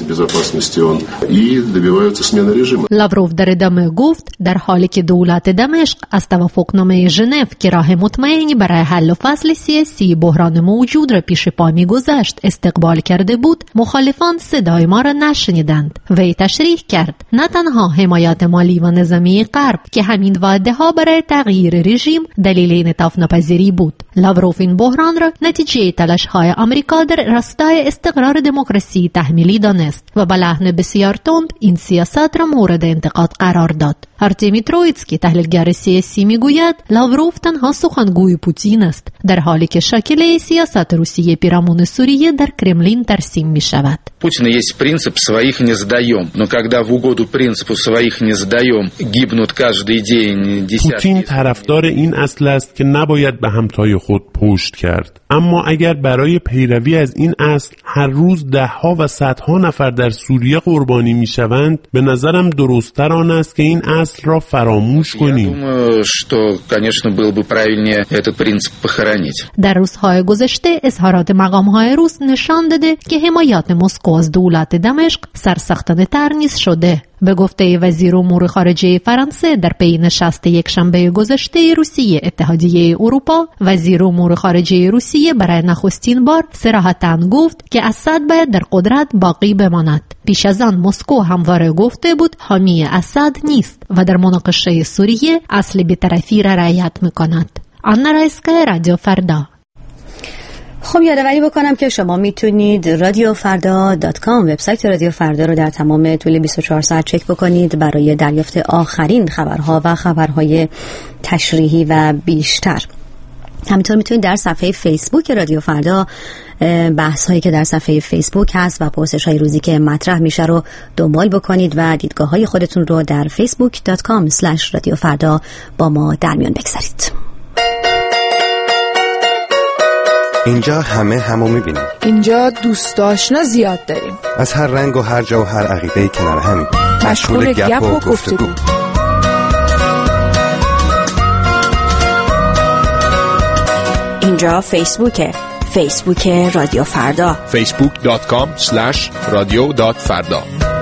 لاوروف در ادامه گفت در حالی که دولت دمشق از توافقنامه ژنو که راه مطمئنی برای حل و فصل سیاسی بحران موجود را پیش پا می‌گذاشت استقبال کرده بود، مخالفان صدای ما را نشنیدند. وی تشریح کرد نه تنها حمایت مالی و نظامی غرب که همین وعده ها برای تغییر رژیم دلیل انعطاف ناپذیری بود، لاوروف این بحران را نتیجه تلاش‌های آمریکا در راستای استقرار دموکراسی تحمیلی دانست و با لحن بسیار تند این سیاست را مورد انتقاد قرار داد. آرتمی ترویتسکی تحلیلگر سیاسی میگوید لاوروف تنها سخنگوی پوتین است، در حالی که شاکله سیاست روسیه پیرامون سوریه در کرملین ترسیم می شود. Путина есть принцип «своих не сдаем», но когда в угоду принципу «своих не сдаем» гибнут каждый день десятки... پوتین طرفدار این اصل است که نباید به همتای خود پشت کرد، اما اگر برای پیروی از این اصل هر روز دهها و صدها نفر در سوریه قربانی می شوند، به نظرم درست‌تر آن است که این اصل را فراموش کنیم. Я думаю, что, конечно, было бы правильнее этот принцип похоронить. در روزهای گذشته اظهارات مقام‌های روس نشان داده که حمایت مسکو از دولت دمشق سرسختانه‌تر نیز شده. به گفته وزیر امور خارجه فرانسه در پی نشست یک شنبه گذشته روسیه اتحادیه اروپا، وزیر امور خارجه روسیه برای نخستین بار صراحتاً گفت که اسد باید در قدرت باقی بماند. پیش از آن مسکو همواره گفته بود حامی اسد نیست و در مناقشه سوریه اصل بی‌طرفی را رعایت می‌کند. آنا رایسکا، رادیو فردا. خب یادآوری بکنم که شما میتونید رادیو فردا دات کام وبسایت رادیو فردا رو در تمام طول بیست و چهار ساعت چک بکنید برای دریافت آخرین خبرها و خبرهای تشریحی و بیشتر. همینطور میتونید در صفحه فیسبوک رادیو فردا بحث هایی که در صفحه فیسبوک هست و پرسش های روزی که مطرح میشه رو دنبال بکنید و دیدگاه های خودتون رو در فیسبوک دات کام اسلش رادیو فردا با ما در میان بگذارید. اینجا همه همو میبینیم. اینجا دوست آشنا زیاد داریم. از هر رنگ و هر جا و هر عقیده‌ای کنار همیم. مشغول گپ و گفتگو. اینجا فیسبوکه. فیسبوک رادیو فردا. فیسبوک دات کام اسلش رادیو دات فردا.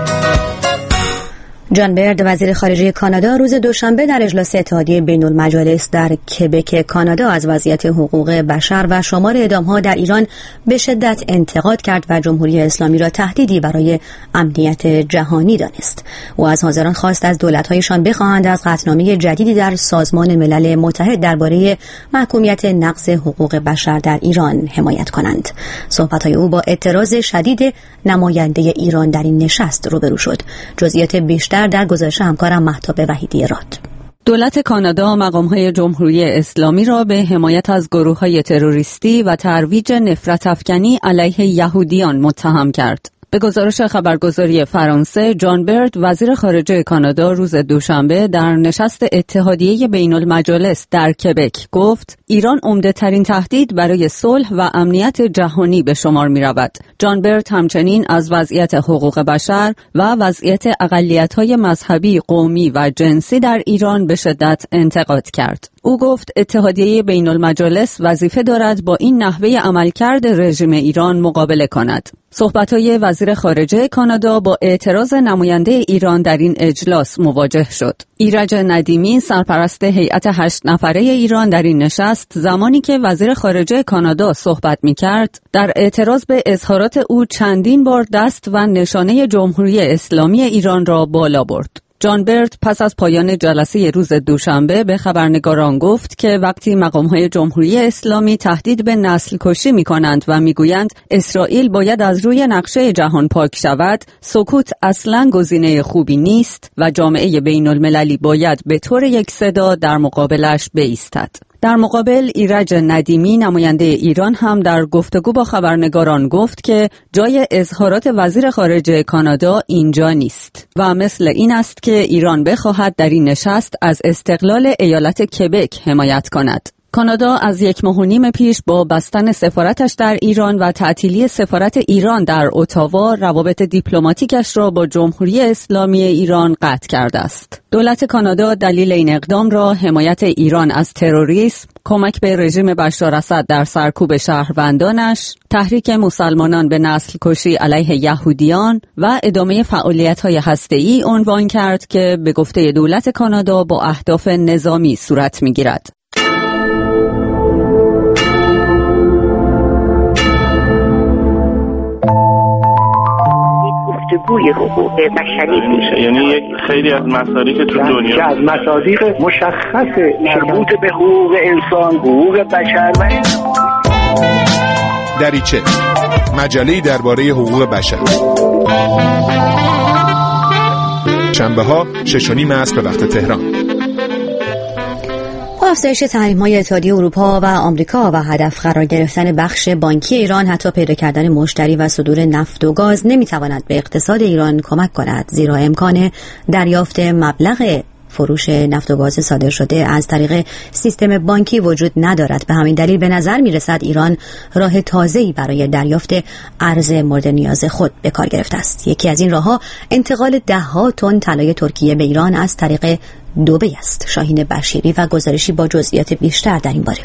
جان برد وزیر خارجه کانادا روز دوشنبه در اجلاس اتحادیه بین المجالس در کبک کانادا از وضعیت حقوق بشر و شمار اعدام‌ها در ایران به شدت انتقاد کرد و جمهوری اسلامی را تهدیدی برای امنیت جهانی دانست. او از حاضران خواست از دولت‌هایشان بخواهند از قطعنامه جدیدی در سازمان ملل متحد درباره محکومیت نقض حقوق بشر در ایران حمایت کنند. صحبت‌های او با اعتراض شدید نماینده ایران در این نشست روبرو شد. جزئیات بیشتر در گزارش همکارم مهتاب وحیدی راد. دولت کانادا مقام‌های جمهوری اسلامی را به حمایت از گروه‌های تروریستی و ترویج نفرت افکنی علیه یهودیان متهم کرد. به گزارش خبرگزاری فرانسه، جان برد وزیر خارجه کانادا روز دوشنبه در نشست اتحادیه بین المجالس در کبک گفت ایران عمده‌ترین تهدید برای صلح و امنیت جهانی به شمار می‌رود. جان برد همچنین از وضعیت حقوق بشر و وضعیت اقلیت‌های مذهبی، قومی و جنسی در ایران به شدت انتقاد کرد. او گفت اتحادیه بین المجالس وظیفه دارد با این نحوه عملکرد رژیم ایران مقابله کند. صحبت‌های وزیر خارجه کانادا با اعتراض نماینده ایران در این اجلاس مواجه شد. ایرج ندیمی سرپرست هیئت هشت نفره ایران در این نشست زمانی که وزیر خارجه کانادا صحبت می‌کرد در اعتراض به اظهارات او چندین بار دست و نشانه جمهوری اسلامی ایران را بالا برد. جان برد پس از پایان جلسه روز دوشنبه به خبرنگاران گفت که وقتی مقام‌های جمهوری اسلامی تهدید به نسل کشی می‌کنند و می‌گویند اسرائیل باید از روی نقشه جهان پاک شود، سکوت اصلاً گزینه خوبی نیست و جامعه بین‌المللی باید به طور یک صدا در مقابلش بایستد. در مقابل ایرج ندیمی نماینده ایران هم در گفتگو با خبرنگاران گفت که جای اظهارات وزیر خارجه کانادا اینجا نیست و مثل این است که ایران بخواهد در این نشست از استقلال ایالت کبک حمایت کند. کانادا از یک ماه و نیم پیش با بستن سفارتش در ایران و تعطیلی سفارت ایران در اتاوا روابط دیپلماتیکش را با جمهوری اسلامی ایران قطع کرده است. دولت کانادا دلیل این اقدام را حمایت ایران از تروریسم، کمک به رژیم بشار اسد در سرکوب شهروندانش، تحریک مسلمانان به نسل کشی علیه یهودیان و ادامه فعالیت‌های هسته‌ای عنوان کرد که به گفته دولت کانادا با اهداف نظامی صورت می‌گیرد. گفتگوی حقوق بشری میشه. یعنی یک خیلی از مصادیق تو دنیا از مصادیق مشخص مربوط به حقوق انسان، حقوق بشر و دریچه، مجله‌ای درباره حقوق بشر. شنبه ها شش و نیم عصر به وقت تهران. با افزایش تحریم‌های اتحادیه اروپا و آمریکا و هدف قرار گرفتن بخش بانکی ایران، حتی پیدا کردن مشتری و صدور نفت و گاز نمی‌تواند به اقتصاد ایران کمک کند، زیرا امکان دریافت مبلغ فروش نفت و گاز صادر شده از طریق سیستم بانکی وجود ندارد. به همین دلیل به نظر می‌رسد ایران راه تازه‌ای برای دریافت ارز مورد نیاز خود به کار گرفته است. یکی از این راه‌ها انتقال ده‌ها تن طلای ترکیه به ایران از طریق دبی است. شاهین بشیری و گزارشی با جزئیات بیشتر در این باره.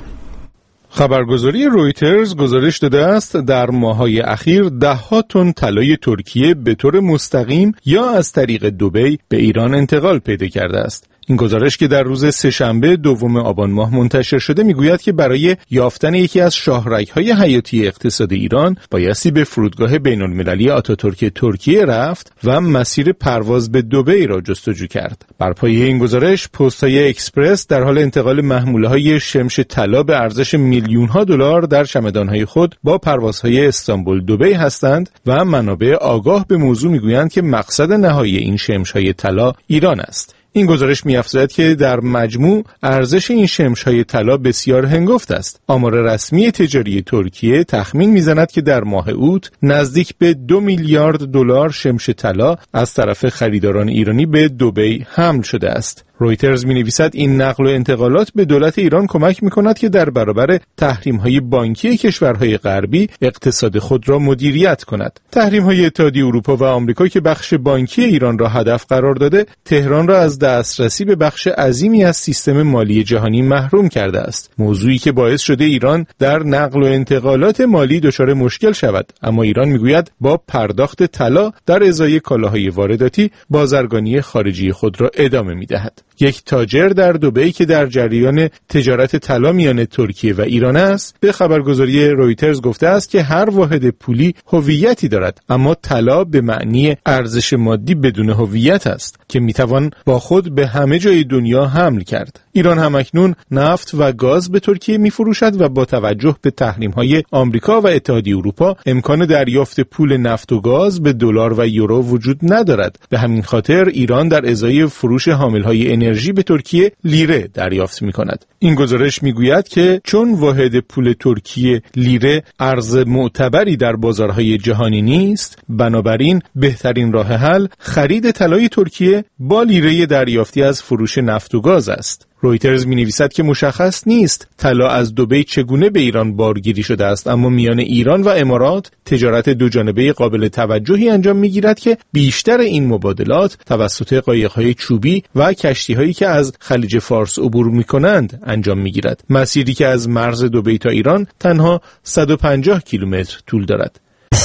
خبرگزاری رویترز گزارش داده است در ماه‌های اخیر ده‌ها تن طلای ترکیه به طور مستقیم یا از طریق دبی به ایران انتقال پیدا کرده است. این گزارش که در روز سه‌شنبه دوم آبان ماه منتشر شده میگوید که برای یافتن یکی از شاهرگ‌های حیاتی اقتصاد ایران بایستی به فرودگاه بین‌المللی آتاتورک ترکیه رفت و مسیر پرواز به دبی را جستجو کرد. بر پایه این گزارش پست‌های اکسپرس در حال انتقال محموله‌های شمش طلا به ارزش میلیون‌ها دلار در چمدان‌های خود با پروازهای استانبول دبی هستند و منابع آگاه به موضوع میگویند که مقصد نهایی این شمش‌های طلا ایران است. این گزارش می‌افزاید که در مجموع ارزش این شمش‌های طلا بسیار هنگفت است. آمار رسمی تجاری ترکیه تخمین می‌زند که در ماه اوت نزدیک به دو میلیارد دلار شمش طلا از طرف خریداران ایرانی به دبی حمل شده است. رویترز می‌نویسد این نقل و انتقالات به دولت ایران کمک می‌کند که در برابر تحریم‌های بانکی کشورهای غربی اقتصاد خود را مدیریت کند. تحریم‌های اتحادیه اروپا و آمریکا که بخش بانکی ایران را هدف قرار داده، تهران را از دسترسی به بخش عظیمی از سیستم مالی جهانی محروم کرده است. موضوعی که باعث شده ایران در نقل و انتقالات مالی دچار مشکل شود. اما ایران می‌گوید با پرداخت طلا در ازای کالاهای وارداتی بازرگانی خارجی خود را ادامه می‌دهد. یک تاجر در دبی که در جریان تجارت طلا میان ترکیه و ایران است به خبرگزاری رویترز گفته است که هر واحد پولی هویتی دارد، اما طلا به معنی ارزش مادی بدون هویت است که میتوان با خود به همه جای دنیا حمل کرد. ایران همکنون نفت و گاز به ترکیه میفروشد و با توجه به تحریم‌های آمریکا و اتحادیه اروپا امکان دریافت پول نفت و گاز به دلار و یورو وجود ندارد. به همین خاطر ایران در ازای فروش حامل‌های انرژی به ترکیه لیره دریافت می‌کند. این گزارش می‌گوید که چون واحد پول ترکیه لیره ارز معتبری در بازارهای جهانی نیست، بنابراین بهترین راه حل خرید طلای ترکیه با لیره دریافتی از فروش نفت و گاز است. رویترز می‌نویسد که مشخص نیست طلا از دبی چگونه به ایران بارگیری شده است، اما میان ایران و امارات تجارت دوجانبه قابل توجهی انجام می‌گیرد که بیشتر این مبادلات توسط قایق‌های چوبی و کشتی‌هایی که از خلیج فارس عبور می‌کنند انجام می‌گیرد. مسیری که از مرز دبی تا ایران تنها صد و پنجاه کیلومتر طول دارد.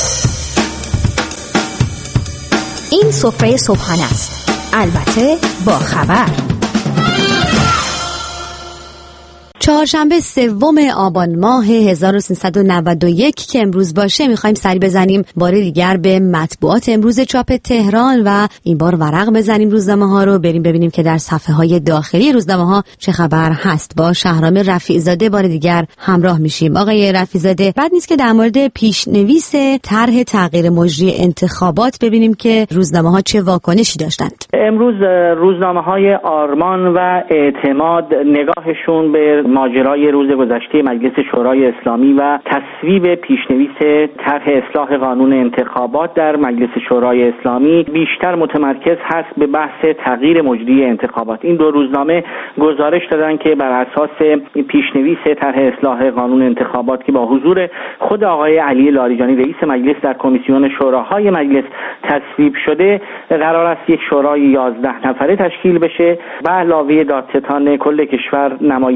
این سفره صبحانه است، البته با خبر. چهارشنبه سوم آبان ماه هزار و سیصد و نود و یک که امروز باشه میخوایم سری بزنیم بار دیگر به مطبوعات امروز چاپ تهران و این بار ورق بزنیم روزنامه ها رو، بریم ببینیم که در صفحه های داخلی روزنامه ها چه خبر هست. با شهرام رفیع‌زاده بار دیگر همراه میشیم. آقای رفیع‌زاده، بد نیست که در مورد پیشنویس طرح تغییر مجری انتخابات ببینیم که روزنامه ها چه واکنشی داشتند. امروز روزنامه های آرمان و اعتماد نگاهشون به ماجرای روز گذشته مجلس شورای اسلامی و تصویب پیشنویس طرح اصلاح قانون انتخابات در مجلس شورای اسلامی بیشتر متمرکز هست به بحث تغییر مجری انتخابات. این دو روزنامه گزارش دادن که بر اساس پیشنویس طرح اصلاح قانون انتخابات که با حضور خود آقای علی لاریجانی رئیس مجلس در کمیسیون شوراهای مجلس تصویب شده، قرار است یک شورای یازده نفره تشکیل بشه و علاوه دادستان کل کشور نماینده وزارت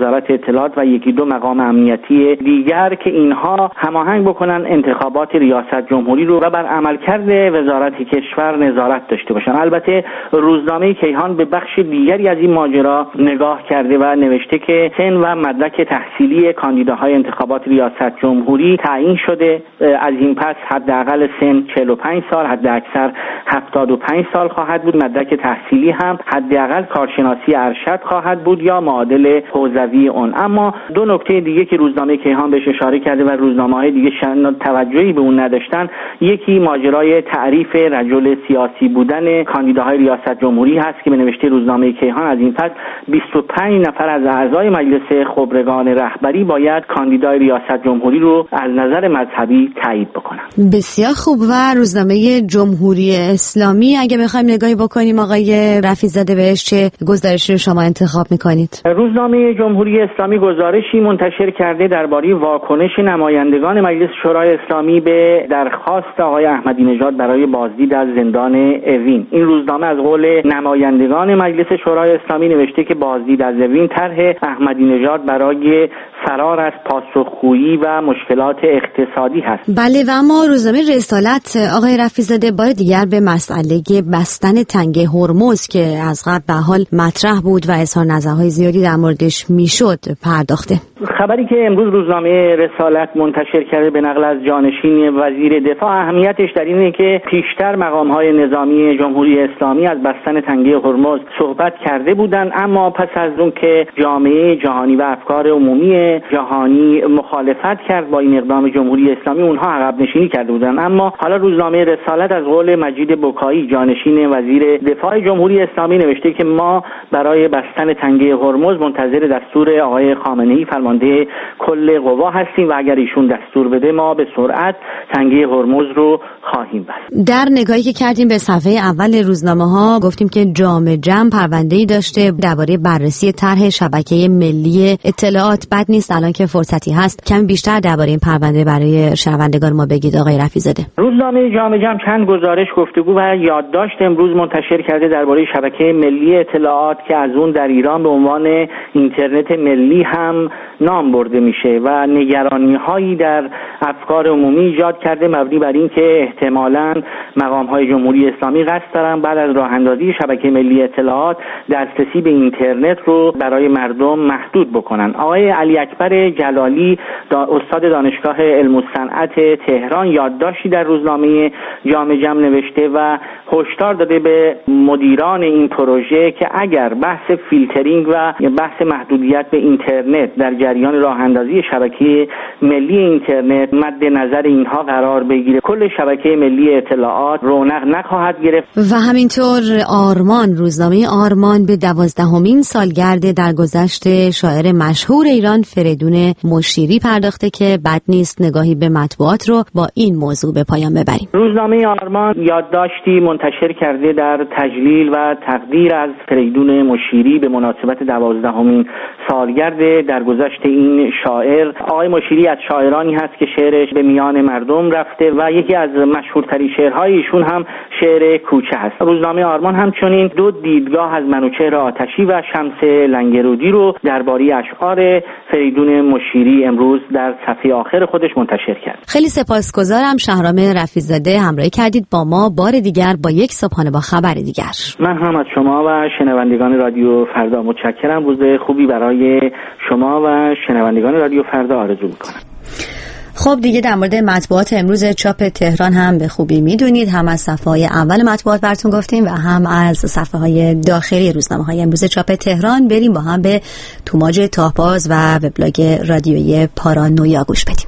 وزارت اطلاعات و یکی دو مقام امنیتی دیگر که اینها هماهنگ بکنن انتخابات ریاست جمهوری رو و بر عملکرد وزارت کشور نظارت داشته باشن. البته روزنامه کیهان به بخش دیگری از این ماجرا نگاه کرده و نوشته که سن و مدرک تحصیلی کاندیداهای انتخابات ریاست جمهوری تعیین شده. از این پس حداقل سن چهل و پنج سال، حد اکثر هفتاد و پنج سال خواهد بود. مدرک تحصیلی هم حداقل کارشناسی ارشد خواهد بود یا معادل حوزوی اون. اما دو نکته دیگه که روزنامه کیهان بهش اشاره کرده و روزنامه‌های دیگه شن توجهی به اون نداشتن، یکی ماجرای تعریف رجل سیاسی بودن کاندیداهای ریاست جمهوری هست که به نوشته روزنامه کیهان از این پس بیست و پنج نفر از اعضای مجلس خبرگان رهبری باید کاندیدای ریاست جمهوری رو از نظر مذهبی تایید بکنن. بسیار خوب. و روزنامه جمهوری اسلامی اگه بخوایم نگاهی بکنیم آقای رفیع‌زاده بهش چه گزارشی رو شما انتخاب میکنید؟ روزنامه جمهوری اسلامی گزارشی منتشر کرده درباره واکنش نمایندگان مجلس شورای اسلامی به درخواست آقای احمدی نژاد برای بازدید از زندان اوین. این روزنامه از قول نمایندگان مجلس شورای اسلامی نوشته که بازدید از اوین طرح احمدی نژاد برای فرار از پاسخگویی و مشکلات اقتصادی هست. بله. و اما روزنامه رسالت آقای رفیع‌زاده بار دیگر به مسئله بستن تنگه هرمز که از قبل به حال مطرح بود و اظهار نظرهای زیادی در موردش میشد پرداخته. خبری که امروز روزنامه رسالت منتشر کرده به نقل از جانشین وزیر دفاع، اهمیتش در اینه که پیشتر مقام‌های نظامی جمهوری اسلامی از بستن تنگه هرمز صحبت کرده بودند، اما پس از اون که جامعه جهانی و افکار عمومی جهانی مخالفت کرد با این اقدام جمهوری اسلامی، اونها عقب نشینی کرده بودند. اما حالا روزنامه رسالت از قول مجید بکایی جانشین وزیر دفاع جمهوری اسلامی نوشته که ما برای بستن تنگه هرمز منتظر دستور آقای خامنه‌ای فرمانده کل قوا هستیم و اگر ایشون دستور بده ما به سرعت تنگه هرمز رو خواهیم بست. در نگاهی که کردیم به صفحه اول روزنامه‌ها گفتیم که جام جم پرونده‌ای داشته درباره بررسی طرح شبکه ملی اطلاعات. بد نیست الان که فرصتی هست کمی بیشتر درباره این پرونده برای شنوندگان ما بگید آقای رفیع‌زاده. روزنامه جام جم چند گزارش، گفتگو و یادداشت امروز منتشر کرده درباره شبکه ملی اطلاعات که از اون در ایران به عنوان اینترنت ملی هم نام برده میشه و نگرانی‌هایی در افکار عمومی ایجاد کرده مبنی بر این که احتمالاً مقام‌های جمهوری اسلامی قصد دارن بعد از راه اندازی شبکه ملی اطلاعات دسترسی به اینترنت رو برای مردم محدود بکنن. آقای علی اکبر جلالی استاد دانشگاه علم و صنعت تهران یادداشتی در روزنامه جام جم نوشته و هشدار داده به مدیران این پروژه که اگر بحث فیلترینگ و بحث محدودیت به اینترنت در جریان راه اندازی شبکه ملی اینترنت مد نظر اینها قرار بگیره، کل شبکه ملی اطلاعات رونق نخواهد گرفت. و همینطور آرمان، روزنامه آرمان به دوازدهمین سالگرد درگذشت شاعر مشهور ایران فریدون مشیری پرداخته که بد نیست نگاهی به مطبوعات رو با این موضوع به پایان ببریم. روزنامه آرمان یادداشتی منتشر کرده در تجلیل و تقدیر از فریدون مشیری به مناسبت دوازدهمین سالگرد درگذشت این شاعر. آقای مشیری از شاعرانی هست که شعرش به میان مردم رفته و یکی از مشهورترین شعرهای ایشون هم شعر کوچه هست. روزنامه آرمان همچنین دو دیدگاه از منوچهر آتشی و شمس لنگرودی رو درباره اشعار فریدون مشیری امروز در صفحه آخر خودش منتشر کرد. خیلی سپاسگزارم شهرام رفیع‌زاده همراهی کردید با ما بار دیگر با یک صبحانه با خبر دیگر. من هم از شما و شنوندگان رادیو فردا متشکرم. روز خوبی برای شما و شنوندگان رادیو فردا آرزو میکنم. خب دیگه در مورد مطبوعات امروز چاپ تهران هم به خوبی میدونید، هم از صفحه‌های اول مطبوعات براتون گفتیم و هم از صفحه‌های داخلی روزنامه‌های امروز چاپ تهران. بریم با هم به توماج تاهباز و وبلاگ رادیویی پارانویا گوش بدیم.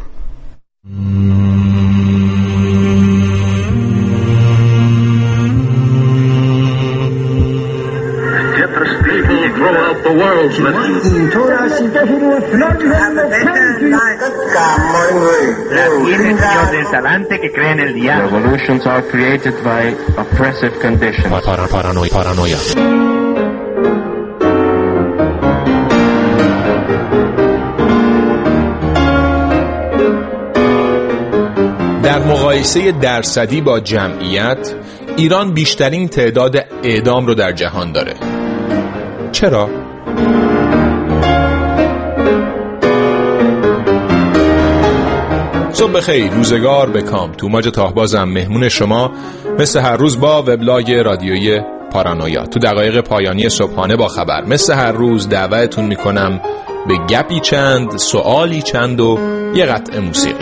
Revolutions are created by oppressive conditions. Paranoia. Paranoia. در مقایسه درصدی با جمعیت، ایران بیشترین تعداد اعدام رو در جهان داره. چرا؟ صبح بخیر، روزگار به کام. توماج تاهبازم، مهمون شما مثل هر روز با وبلاگ رادیویی پارانویا. تو دقایق پایانی صبحانه با خبر مثل هر روز دعوتتون میکنم به گپی چند، سوالی چند و یه قطعه موسیقی.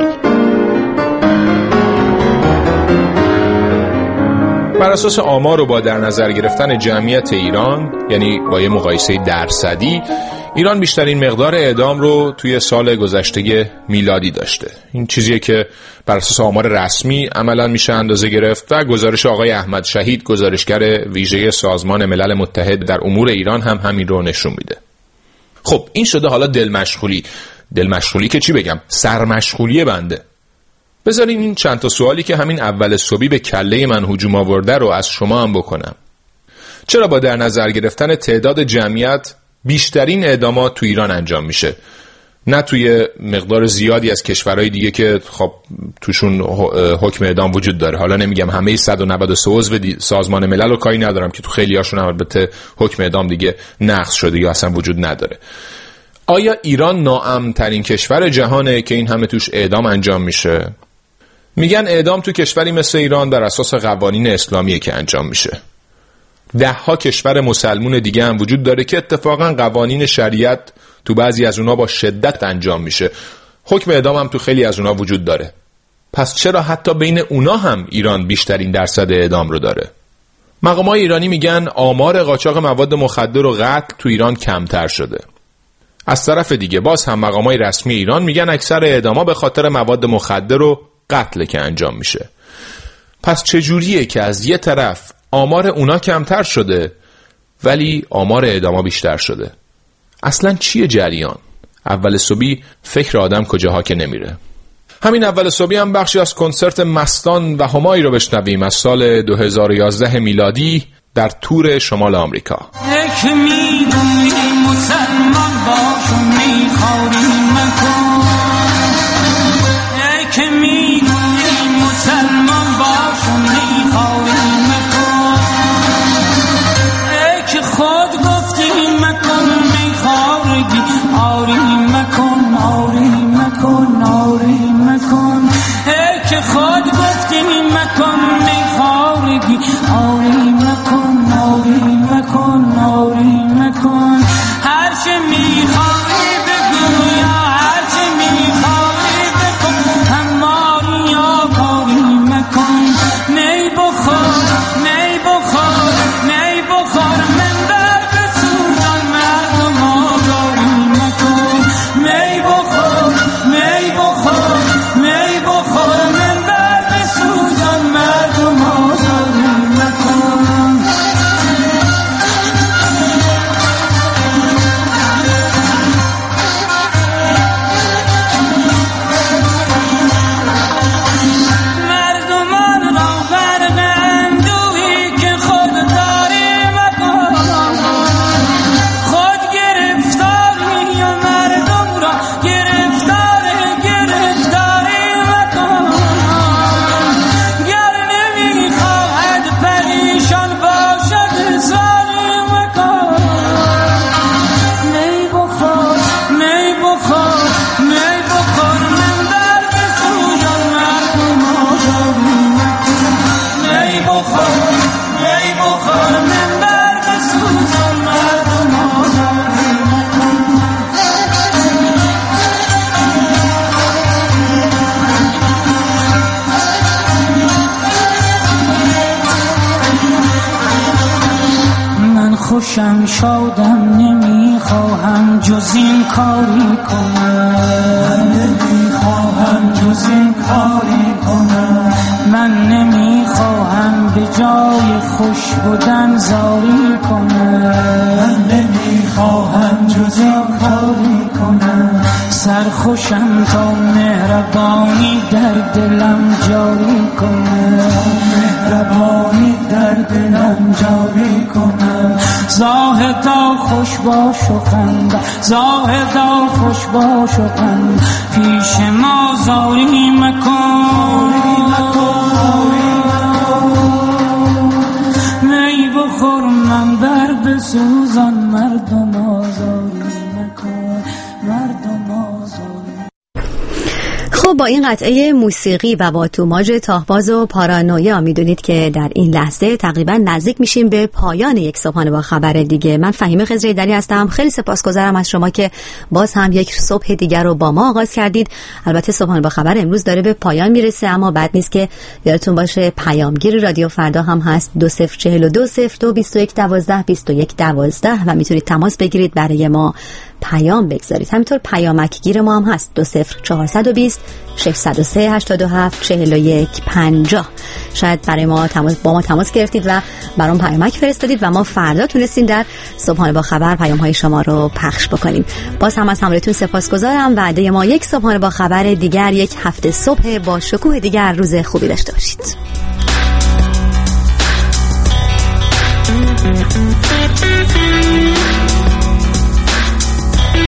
بر اساس آمار و با در نظر گرفتن جمعیت ایران، یعنی با یه مقایسه درصدی، ایران بیشترین مقدار اعدام رو توی سال گذشته میلادی داشته. این چیزیه که بر اساس آمار رسمی عملاً میشه اندازه گرفت و گزارش آقای احمد شهید، گزارشگر ویژه سازمان ملل متحد در امور ایران، هم همین رو نشون میده. خب این شده حالا دل مشغولی. دل مشغولی که چی بگم؟ سرمشغولی بنده. بذارین این چند تا سوالی که همین اول صبحی به کله من هجوم آورده رو از شما هم بکنم. چرا با در نظر گرفتن تعداد جمعیت بیشترین اعدامات تو ایران انجام میشه، نه توی مقدار زیادی از کشورهای دیگه که خب توشون حکم اعدام وجود داره؟ حالا نمیگم همه صد و نود و سه عضو سازمان ملل رو کاری ندارم که تو خیلی هاشون البته حکم اعدام دیگه نقض شده یا اصلا وجود نداره. آیا ایران ناامن ترین کشور جهانه که این همه توش اعدام انجام میشه؟ میگن اعدام تو کشوری مثل ایران در اساس قوانین اسلامیه که انجام میشه. ده ها کشور مسلمون دیگه هم وجود داره که اتفاقا قوانین شریعت تو بعضی از اونا با شدت انجام میشه. حکم اعدام هم تو خیلی از اونا وجود داره. پس چرا حتی بین اونا هم ایران بیشترین درصد اعدام رو داره؟ مقامات ایرانی میگن آمار قاچاق مواد مخدر و قتل تو ایران کمتر شده. از طرف دیگه باز هم مقامات رسمی ایران میگن اکثر اعدام‌ها به خاطر مواد مخدر و قتل که انجام میشه. پس چجوریه که از یه طرف آمار اونا کمتر شده ولی آمار اعدام‌ها بیشتر شده؟ اصلا چیه جریان؟ اول صبحی فکر آدم کجاها که نمیره. همین اول صبحی هم بخشی از کنسرت مستان و همایی رو بشنویم از سال دو هزار و یازده میلادی در تور شمال آمریکا. خوشم شادم نمیخواهم جز این کاری کنم، نمیخواهم جز این کاری کنم، من نمیخواهم به جای خوش بودن زاری کنم، من نمیخواهم جز این کاری کنم، سرخوشم تا مهربانی در دلم جاری کنم، مهربانی در دلم جاری کنم، زاهدا خوش باش و خند، زاهدا خوش باش و خند، پیش ما زاری مکن، می بخور من بر بسوزان، مردم آزاری مکن، مردم آزاری. خب با این قطعه موسیقی و با توماج تاهباز و پارانویا میدونید که در این لحظه تقریبا نزدیک میشیم به پایان یک صبحانه با خبر دیگه. من فهیمه خضرایی‌دری هستم. خیلی سپاسگزارم از شما که باز هم یک صبح دیگر رو با ما آغاز کردید. البته صبحانه با خبر امروز داره به پایان میرسه، اما بد نیست که یادتون باشه پیامگیر رادیو فردا هم هست دو صفر چهل و دو صفر دو بیست و یک دوازده بیست و یک دوازده و میتونید تماس بگیرید برای ما پیام بگذارید. همینطور پیامک گیر ما هم هست دو صفر چهارصد و بیست ششصد و سه هشتاد و هفت چهل و یک پنجاه. شاید برای ما تماس با ما تماس گرفتید و برام پیامک فرستادید و ما فردا تونستیم در صبحانه با خبر پیام های شما رو پخش بکنیم. باز هم از همراهیتون سپاسگزارم. وعده ما یک صبحانه با خبر دیگر، یک هفته صبح با شکوه دیگر. روز خوبی داشته باشید.